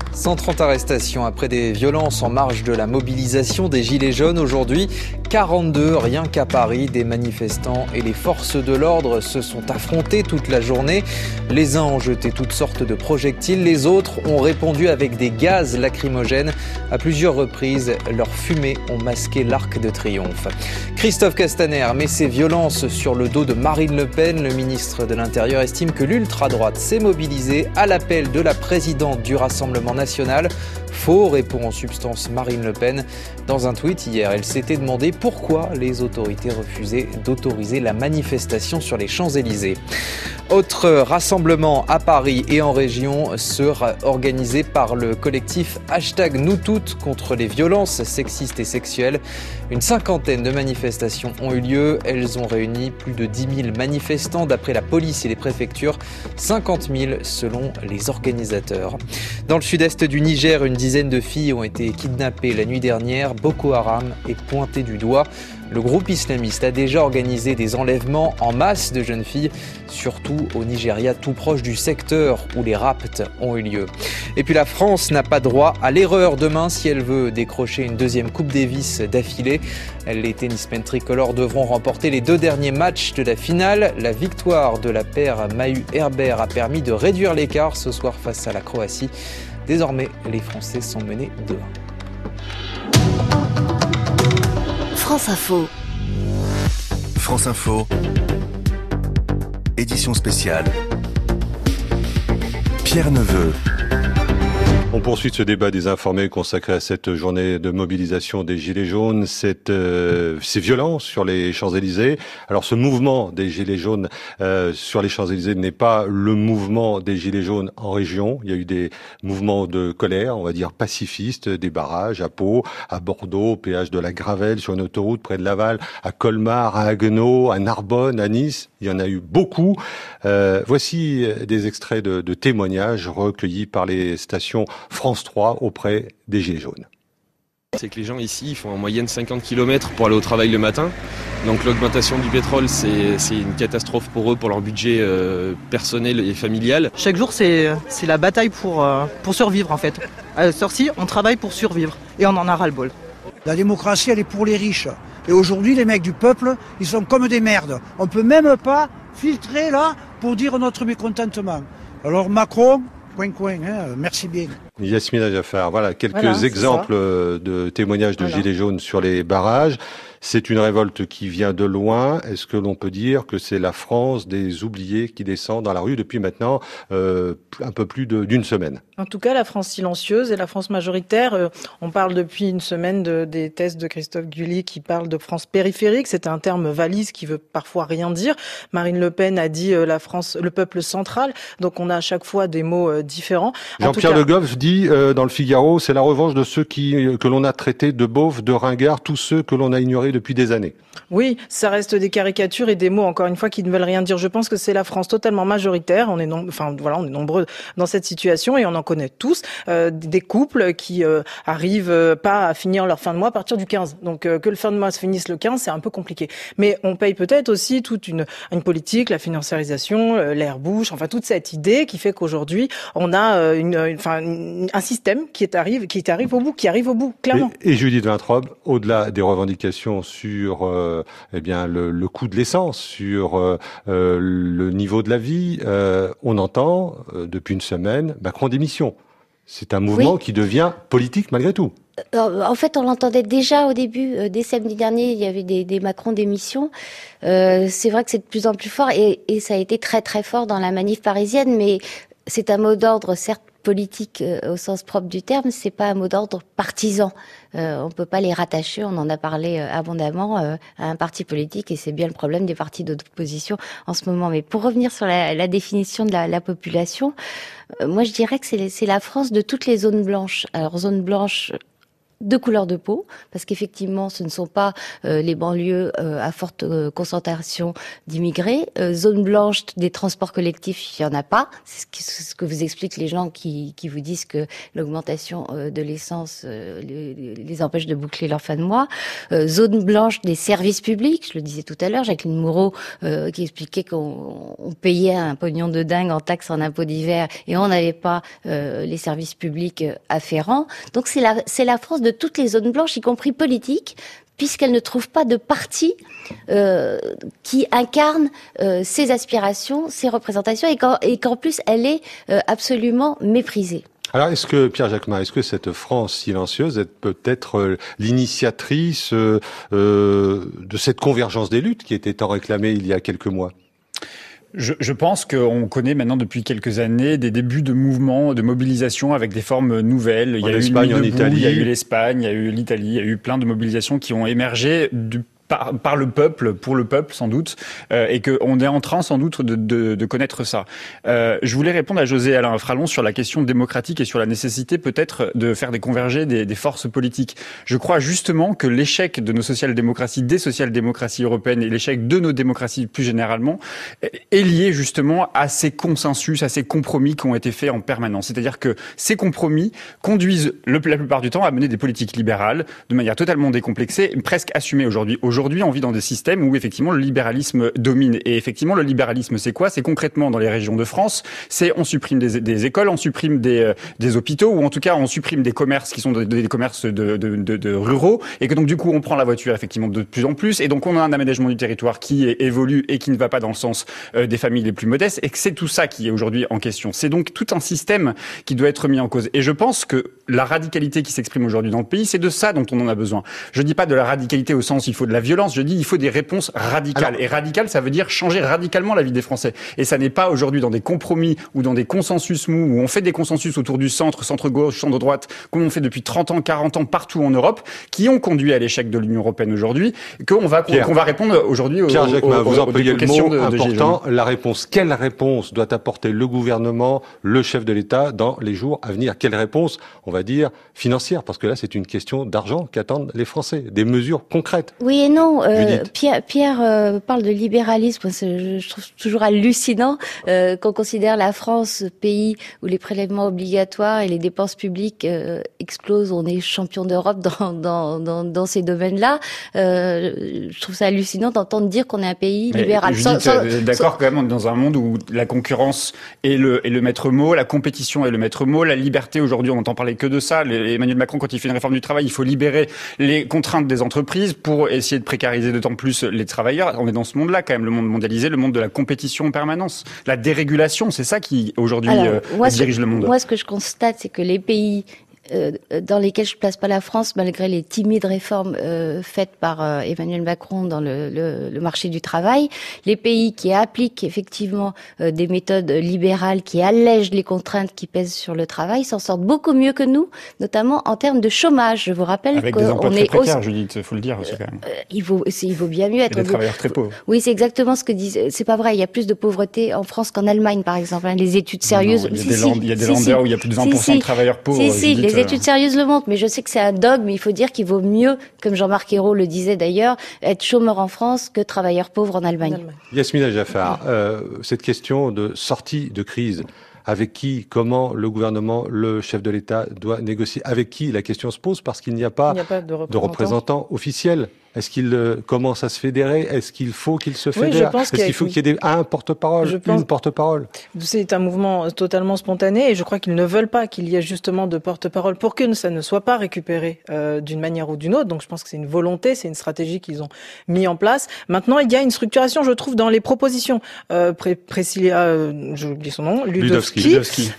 130 arrestations après des violences en marge de la mobilisation des Gilets jaunes. Aujourd'hui, 42 rien qu'à Paris. Des manifestants et les forces de l'ordre se sont affrontés toute la journée. Les uns ont jeté toutes sortes de projectiles, les autres ont répondu avec des gaz lacrymogènes. À plusieurs reprises, leurs fumées ont masqué l'Arc de Triomphe. Christophe Castaner met ses violences sur le dos de Marine Le Pen. Le ministre de l'Intérieur estime que l'ultra-droite s'est mobilisée à l'appel de la présidente du Rassemblement national. Faux, répond en substance Marine Le Pen. Dans un tweet hier, elle s'était demandé pourquoi les autorités refusaient d'autoriser la manifestation sur les Champs-Élysées. Autre rassemblement à Paris et en région sera organisé par le collectif #NousToutes contre les violences sexistes et sexuelles. Une cinquantaine de manifestations ont eu lieu. Elles ont réuni plus de 10 000 manifestants d'après la police et les préfectures. 50 000 selon les organisateurs. Dans le sud-est du Niger, une dizaine de filles ont été kidnappées la nuit dernière. Boko Haram est pointé du doigt. Le groupe islamiste a déjà organisé des enlèvements en masse de jeunes filles, surtout au Nigeria, tout proche du secteur où les rapts ont eu lieu. Et puis la France n'a pas droit à l'erreur demain si elle veut décrocher une deuxième Coupe Davis d'affilée. Les tennismen tricolores devront remporter les 2 derniers matchs de la finale. La victoire de la paire Mahut-Herbert a permis de réduire l'écart ce soir face à la Croatie. Désormais, les Français sont menés 2-1. France Info. France Info. Édition spéciale. Pierre Neveu. On poursuit ce débat des informés consacré à cette journée de mobilisation des Gilets jaunes, ces violences sur les Champs-Élysées. Alors ce mouvement des Gilets jaunes sur les Champs-Élysées n'est pas le mouvement des Gilets jaunes en région. Il y a eu des mouvements de colère, on va dire pacifistes, des barrages à Pau, à Bordeaux, au péage de la Gravelle, sur une autoroute près de Laval, à Colmar, à Haguenau, à Narbonne, à Nice. Il y en a eu beaucoup. Voici des extraits de témoignages recueillis par les stations France 3 auprès des Gilets jaunes. C'est que les gens ici font en moyenne 50 km pour aller au travail le matin. Donc l'augmentation du pétrole, c'est une catastrophe pour eux, pour leur budget personnel et familial. Chaque jour, c'est la bataille pour survivre en fait. À Sorcy, on travaille pour survivre et on en a ras-le-bol. La démocratie, elle est pour les riches. Et aujourd'hui, les mecs du peuple, ils sont comme des merdes. On peut même pas filtrer là pour dire notre mécontentement. Alors Macron, coin, merci bien. Yasmina Jaffar, voilà quelques exemples de témoignages de Gilets jaunes sur les barrages. C'est une révolte qui vient de loin. Est-ce que l'on peut dire que c'est la France des oubliés qui descend dans la rue depuis maintenant un peu plus d'une semaine? En tout cas, la France silencieuse et la France majoritaire. On parle depuis une semaine des thèses de Christophe Guilly qui parle de France périphérique. C'est un terme valise qui veut parfois rien dire. Marine Le Pen a dit la France, le peuple central. Donc on a à chaque fois des mots différents. Jean-Pierre Le Goff dit dans le Figaro, c'est la revanche de ceux que l'on a traités de beaufs, de ringards, tous ceux que l'on a ignorés depuis des années. Oui, ça reste des caricatures et des mots, encore une fois, qui ne veulent rien dire. Je pense que c'est la France totalement majoritaire. On est nombreux dans cette situation et on en connaît tous. Des couples qui arrivent pas à finir leur fin de mois à partir du 15. Donc que le fin de mois se finisse le 15, c'est un peu compliqué. Mais on paye peut-être aussi toute une politique, la financiarisation, l'air bouche, enfin toute cette idée qui fait qu'aujourd'hui on a un système qui arrive au bout, clairement. Et Judith Vintraube, au-delà des revendications sur le coût de l'essence, sur le niveau de la vie, on entend depuis une semaine Macron démission. C'est un mouvement qui devient politique malgré tout. En fait, on l'entendait déjà au début, dès samedi dernier, il y avait des Macron démissions. C'est vrai que c'est de plus en plus fort et ça a été très très fort dans la manif parisienne, mais c'est un mot d'ordre certes politique au sens propre du terme, c'est pas un mot d'ordre partisan. On peut pas les rattacher, on en a parlé abondamment, à un parti politique et c'est bien le problème des partis d'opposition en ce moment. Mais pour revenir sur la définition de la population, moi je dirais que c'est la France de toutes les zones blanches. Alors zone blanche de couleur de peau, parce qu'effectivement, ce ne sont pas les banlieues à forte concentration d'immigrés. Zone blanche des transports collectifs, il y en a pas. C'est ce que vous expliquent les gens qui vous disent que l'augmentation de l'essence les empêche de boucler leur fin de mois. Zone blanche des services publics, je le disais tout à l'heure, Jacqueline Moreau qui expliquait qu'on payait un pognon de dingue en taxes, en impôts divers, et on n'avait pas les services publics afférents. Donc c'est la France de toutes les zones blanches, y compris politiques, puisqu'elle ne trouve pas de parti qui incarne ses aspirations, ses représentations, et qu'en plus elle est absolument méprisée. Alors, est-ce que, Pierre Jacquemin, est-ce que cette France silencieuse est peut-être l'initiatrice de cette convergence des luttes qui était tant réclamée il y a quelques mois ? Je pense qu'on connaît maintenant depuis quelques années des débuts de mouvements, de mobilisation avec des formes nouvelles. Il y a eu l'Espagne, en Italie. Il y a eu l'Espagne, il y a eu l'Italie, il y a eu plein de mobilisations qui ont émergé par le peuple, pour le peuple sans doute, et qu'on est en train sans doute de connaître ça. Je voulais répondre à José Alain Fralon sur la question démocratique et sur la nécessité peut-être de faire converger des forces politiques. Je crois justement que l'échec de nos social-démocraties, des social-démocraties européennes, et l'échec de nos démocraties plus généralement, est lié justement à ces consensus, à ces compromis qui ont été faits en permanence. C'est-à-dire que ces compromis conduisent la plupart du temps à mener des politiques libérales de manière totalement décomplexée, presque assumée aujourd'hui. Aujourd'hui, on vit dans des systèmes où effectivement le libéralisme domine. Et effectivement, le libéralisme, c'est quoi ? C'est concrètement dans les régions de France, on supprime des écoles, on supprime des hôpitaux, ou en tout cas on supprime des commerces qui sont des commerces de ruraux, et que donc du coup on prend la voiture effectivement de plus en plus, et donc on a un aménagement du territoire qui évolue et qui ne va pas dans le sens des familles les plus modestes, et que c'est tout ça qui est aujourd'hui en question. C'est donc tout un système qui doit être mis en cause. Et je pense que la radicalité qui s'exprime aujourd'hui dans le pays, c'est de ça dont on en a besoin. Je dis pas de la radicalité au sens il faut de la violence, je dis il faut des réponses radicales. Et radical, ça veut dire changer radicalement la vie des Français. Et ça n'est pas aujourd'hui dans des compromis ou dans des consensus mous, où on fait des consensus autour du centre-gauche, centre-droite, comme on fait depuis 30 ans, 40 ans partout en Europe, qui ont conduit à l'échec de l'Union européenne aujourd'hui, qu'on va répondre aujourd'hui aux questions de Pierre Jacquemin, vous employez le mot important, la réponse. Quelle réponse doit apporter le gouvernement, le chef de l'État dans les jours à venir ? Quelle réponse, on va dire, financière ? Parce que là, c'est une question d'argent qu'attendent les Français, des mesures concrètes. Oui et non. Pierre parle de libéralisme. Je trouve toujours hallucinant qu'on considère la France pays où les prélèvements obligatoires et les dépenses publiques explosent. On est champion d'Europe dans ces domaines-là. Je trouve ça hallucinant d'entendre dire qu'on est un pays libéral. D'accord, quand même, on est dans un monde où la concurrence est le maître mot, la compétition est le maître mot, la liberté aujourd'hui, on n'entend parler que de ça. Emmanuel Macron, quand il fait une réforme du travail, il faut libérer les contraintes des entreprises pour essayer de précariser d'autant plus les travailleurs. On est dans ce monde-là quand même, le monde mondialisé, le monde de la compétition en permanence. La dérégulation, c'est ça qui aujourd'hui dirige le monde. Moi, ce que je constate, c'est que les pays dans lesquels je place pas la France, malgré les timides réformes faites par Emmanuel Macron dans le marché du travail, les pays qui appliquent effectivement des méthodes libérales qui allègent les contraintes qui pèsent sur le travail s'en sortent beaucoup mieux que nous, notamment en termes de chômage. Je vous rappelle avec des emplois très précaires, Judith, faut le dire aussi quand même. Il vaut bien mieux être des travailleurs très pauvres. Oui, c'est exactement ce que disent. C'est pas vrai. Il y a plus de pauvreté en France qu'en Allemagne, par exemple. Les études sérieuses. Non, il y a des landers où il y a plus de 20% de travailleurs pauvres. Les études sérieuses le montrent, mais je sais que c'est un dogme, mais il faut dire qu'il vaut mieux, comme Jean-Marc Ayrault le disait d'ailleurs, être chômeur en France que travailleur pauvre en Allemagne. Yasmina Jaffar, cette question de sortie de crise, avec qui, comment le gouvernement, le chef de l'État doit négocier, avec qui la question se pose parce qu'il n'y a pas de représentants officiels. Est-ce qu'il commence à se fédérer ? Est-ce qu'il faut qu'il se fédère ? Est-ce qu'il faut qu'il y ait un porte-parole, une porte-parole ? C'est un mouvement totalement spontané et je crois qu'ils ne veulent pas qu'il y ait justement de porte-parole pour que ça ne soit pas récupéré d'une manière ou d'une autre. Donc je pense que c'est une volonté, c'est une stratégie qu'ils ont mis en place. Maintenant, il y a une structuration, je trouve, dans les propositions. Priscilla, j'ai oublié son nom, Ludowski.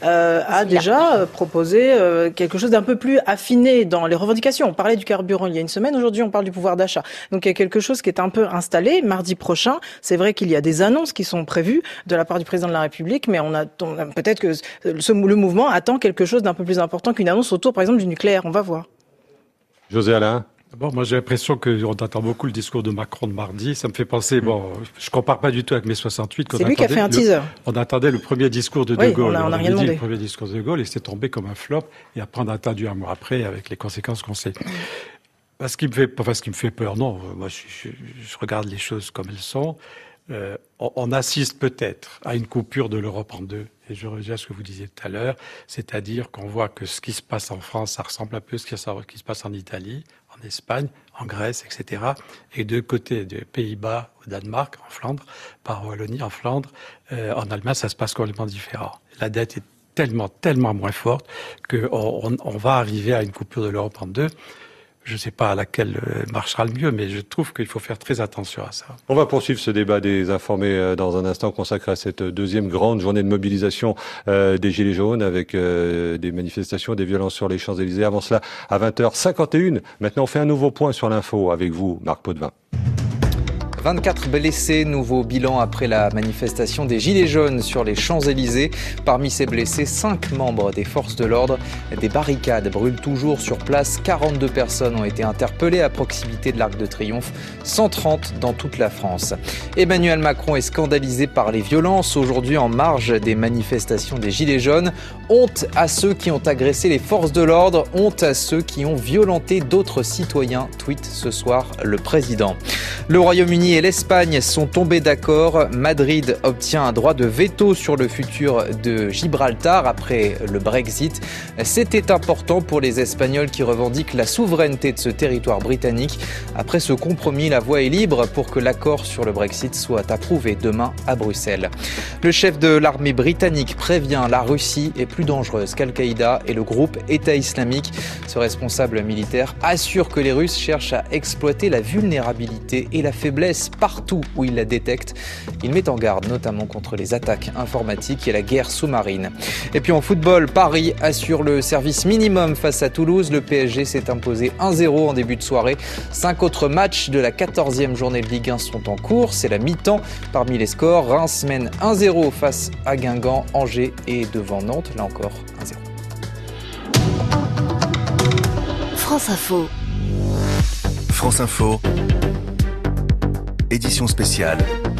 A déjà proposé quelque chose d'un peu plus affiné dans les revendications. On parlait du carburant il y a une semaine, aujourd'hui on parle du pouvoir d'achat. Donc il y a quelque chose qui est un peu installé. Mardi prochain, c'est vrai qu'il y a des annonces qui sont prévues de la part du président de la République, mais on a peut-être que le mouvement attend quelque chose d'un peu plus important qu'une annonce autour, par exemple, du nucléaire. On va voir. José Alain. D'abord, moi j'ai l'impression qu'on attend beaucoup le discours de Macron de mardi. Ça me fait penser, je compare pas du tout avec mai 68. C'est lui qui a fait un teaser. On attendait le premier discours de De Gaulle. On a rien demandé. Le premier discours de De Gaulle et c'est tombé comme un flop. Et après on a attendu un mois après avec les conséquences qu'on sait. Ce qui me fait peur, non. Moi je regarde les choses comme elles sont. On assiste peut-être à une coupure de l'Europe en deux. Et je reviens à ce que vous disiez tout à l'heure, c'est-à-dire qu'on voit que ce qui se passe en France, ça ressemble un peu à ce qui se passe en Italie, en Espagne, en Grèce, etc. Et de côté des Pays-Bas, au Danemark, en Flandre, par Wallonie, en Flandre, en Allemagne, ça se passe complètement différent. La dette est tellement moins forte qu'on va arriver à une coupure de l'Europe en deux. Je ne sais pas à laquelle marchera le mieux, mais je trouve qu'il faut faire très attention à ça. On va poursuivre ce débat des informés dans un instant consacré à cette deuxième grande journée de mobilisation des Gilets jaunes avec des manifestations, des violences sur les Champs-Élysées. Avant cela, à 20h51. Maintenant, on fait un nouveau point sur l'info avec vous, Marc Potvin. 24 blessés, nouveau bilan après la manifestation des Gilets jaunes sur les Champs-Élysées. Parmi ces blessés, 5 membres des forces de l'ordre. Des barricades brûlent toujours sur place. 42 personnes ont été interpellées à proximité de l'Arc de Triomphe, 130 dans toute la France. Emmanuel Macron est scandalisé par les violences aujourd'hui en marge des manifestations des Gilets jaunes. Honte à ceux qui ont agressé les forces de l'ordre, honte à ceux qui ont violenté d'autres citoyens, tweet ce soir le président. Le Royaume-Uni et l'Espagne sont tombés d'accord. Madrid obtient un droit de veto sur le futur de Gibraltar après le Brexit. C'était important pour les Espagnols qui revendiquent la souveraineté de ce territoire britannique. Après ce compromis, la voie est libre pour que l'accord sur le Brexit soit approuvé demain à Bruxelles. Le chef de l'armée britannique prévient la Russie est plus dangereuse qu'Al-Qaïda et le groupe État islamique. Ce responsable militaire assure que les Russes cherchent à exploiter la vulnérabilité et la faiblesse partout où il la détecte. Il met en garde notamment contre les attaques informatiques et la guerre sous-marine. Et puis en football, Paris assure le service minimum face à Toulouse. Le PSG s'est imposé 1-0 en début de soirée. 5 autres matchs de la 14e journée de Ligue 1 sont en cours. C'est la mi-temps. Parmi les scores, Reims mène 1-0 face à Guingamp. Angers est devant Nantes. Là encore, 1-0. France Info. France Info. Édition spéciale.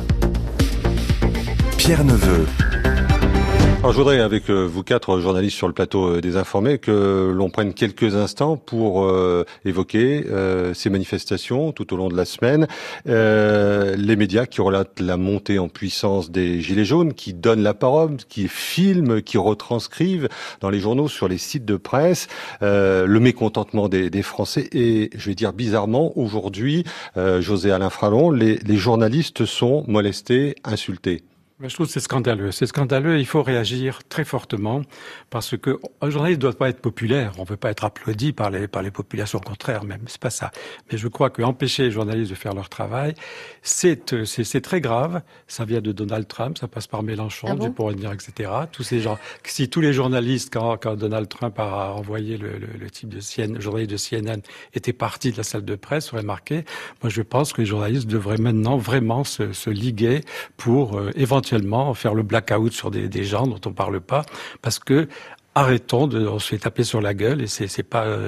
Pierre Neveu. Alors, je voudrais, avec vous quatre journalistes sur le plateau des Informés, que l'on prenne quelques instants pour évoquer ces manifestations tout au long de la semaine. Les médias qui relatent la montée en puissance des Gilets jaunes, qui donnent la parole, qui filment, qui retranscrivent dans les journaux, sur les sites de presse, le mécontentement des Français. Et je vais dire bizarrement, aujourd'hui, José Alain Fralon, les journalistes sont molestés, insultés. Je trouve que c'est scandaleux. C'est scandaleux. Il faut réagir très fortement parce que un journaliste ne doit pas être populaire. On ne veut pas être applaudi par les populations, au contraire même. C'est pas ça. Mais je crois qu'empêcher les journalistes de faire leur travail, c'est très grave. Ça vient de Donald Trump, ça passe par Mélenchon, Dupont-Aignan, etc. Tous ces gens. Si tous les journalistes, quand Donald Trump a envoyé le type de journaliste de CNN, était parti de la salle de presse, aurait marqué. Moi, je pense que les journalistes devraient maintenant vraiment se liguer pour éventuellement faire le blackout sur des gens dont on parle pas, parce que arrêtons on se fait taper sur la gueule et c'est pas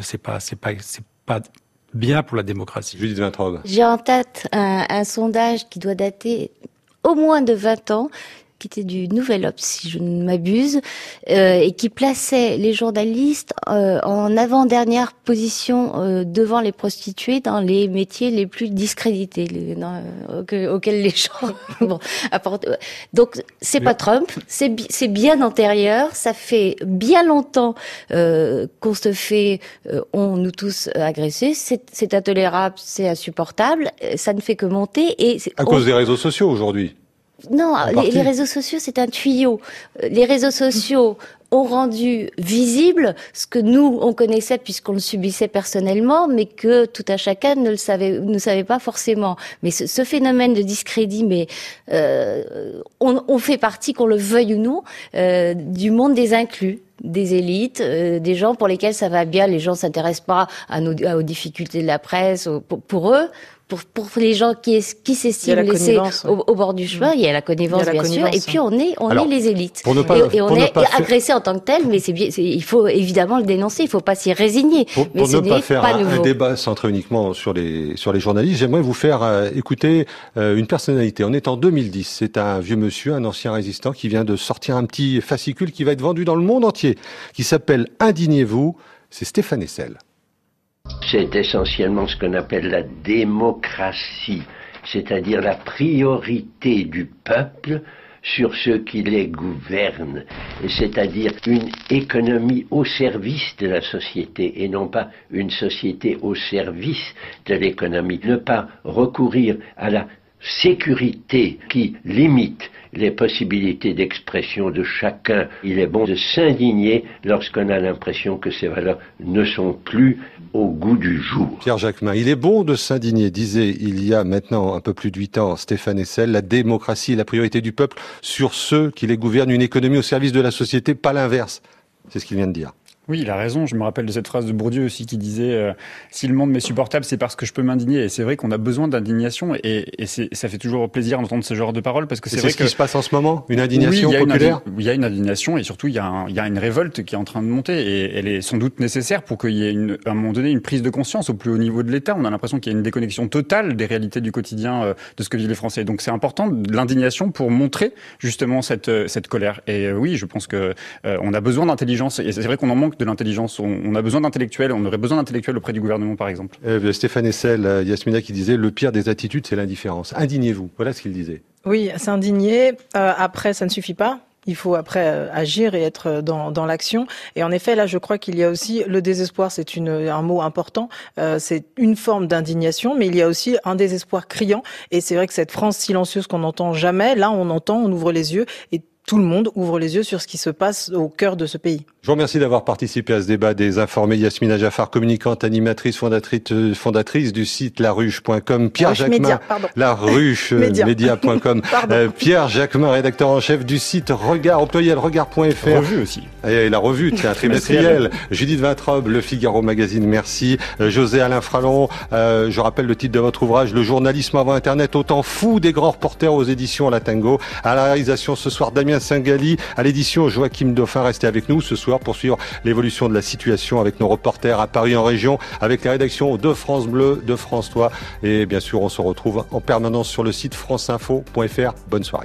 bien pour la démocratie. Judith Vintraube. J'ai en tête un sondage qui doit dater au moins de 20 ans, qui était du Nouvel Obs, si je ne m'abuse, et qui plaçait les journalistes en avant-dernière position devant les prostituées dans les métiers les plus discrédités, auxquels les gens apportent. Donc c'est pas Trump, c'est bien antérieur, ça fait bien longtemps qu'on se fait, nous tous agresser, c'est intolérable, c'est insupportable, ça ne fait que monter et à cause des réseaux sociaux aujourd'hui. Non, les réseaux sociaux, c'est un tuyau. Les réseaux sociaux ont rendu visible ce que nous, on connaissait puisqu'on le subissait personnellement, mais que tout un chacun ne savait pas forcément. Mais ce phénomène de discrédit, on fait partie, qu'on le veuille ou non, du monde des inclus, des élites, des gens pour lesquels ça va bien. Les gens s'intéressent pas aux difficultés de la presse. Pour eux, pour les gens qui s'estiment laissés au bord du chemin, il y a la connivence, bien sûr, et puis on est les élites. On est agressé en tant que tel, mais il faut évidemment le dénoncer, il ne faut pas s'y résigner. Pour ne pas faire un débat centré uniquement sur les journalistes, j'aimerais vous faire écouter une personnalité. On est en 2010, c'est un vieux monsieur, un ancien résistant qui vient de sortir un petit fascicule qui va être vendu dans le monde entier, qui s'appelle « Indignez-vous », c'est Stéphane Hessel. C'est essentiellement ce qu'on appelle la démocratie, c'est-à-dire la priorité du peuple sur ceux qui les gouvernent, c'est-à-dire une économie au service de la société et non pas une société au service de l'économie. Ne pas recourir à la sécurité qui limite les possibilités d'expression de chacun. Il est bon de s'indigner lorsqu'on a l'impression que ces valeurs ne sont plus au goût du jour. Pierre Jacquemin, il est bon de s'indigner, disait il y a maintenant un peu plus de 8 ans Stéphane Hessel, la démocratie est la priorité du peuple sur ceux qui les gouvernent, une économie au service de la société, pas l'inverse. C'est ce qu'il vient de dire. Oui, il a raison. Je me rappelle de cette phrase de Bourdieu aussi qui disait si le monde m'est supportable, c'est parce que je peux m'indigner. Et c'est vrai qu'on a besoin d'indignation et ça fait toujours plaisir d'entendre ce genre de paroles parce que c'est vrai que ce qui se passe en ce moment, une indignation populaire. Il y a une indignation et surtout il y a une révolte qui est en train de monter et elle est sans doute nécessaire pour qu'il y ait à un moment donné une prise de conscience au plus haut niveau de l'État. On a l'impression qu'il y a une déconnexion totale des réalités du quotidien de ce que vivent les Français. Donc c'est important l'indignation pour montrer justement cette colère. Et oui, je pense que on a besoin d'intelligence et c'est vrai qu'on en manque de l'intelligence. On a besoin d'intellectuels, on aurait besoin d'intellectuels auprès du gouvernement, par exemple. Stéphane Hessel, Yasmina qui disait « Le pire des attitudes, c'est l'indifférence ». Indignez-vous, voilà ce qu'il disait. Oui, s'indigner, après, ça ne suffit pas. Il faut après agir et être dans l'action. Et en effet, là, je crois qu'il y a aussi le désespoir, c'est un mot important. C'est une forme d'indignation, mais il y a aussi un désespoir criant. Et c'est vrai que cette France silencieuse qu'on n'entend jamais, là, on ouvre les yeux et tout le monde ouvre les yeux sur ce qui se passe au cœur de ce pays. Je vous remercie d'avoir participé à ce débat des informés. Yasmina Jaffar, communicante, animatrice, fondatrice du site laruche.com. Pierre Jacquemin, laruche-média.com. Pierre Jacquemin, rédacteur en chef du site Regard, au pluriel, regard.fr. Revue aussi. Et la revue, tiens, trimestrielle. Judith Vintraube, Le Figaro Magazine, merci. José Alain Fralon, je rappelle le titre de votre ouvrage, Le journalisme avant Internet, au temps fou des grands reporters aux éditions La Tingo. À la réalisation ce soir, Damien Saint-Gali, à l'édition Joachim Dauphin. Restez avec nous ce soir pour suivre l'évolution de la situation avec nos reporters à Paris en région, avec les rédactions de France Bleu, de France 3. Et bien sûr, on se retrouve en permanence sur le site franceinfo.fr. Bonne soirée.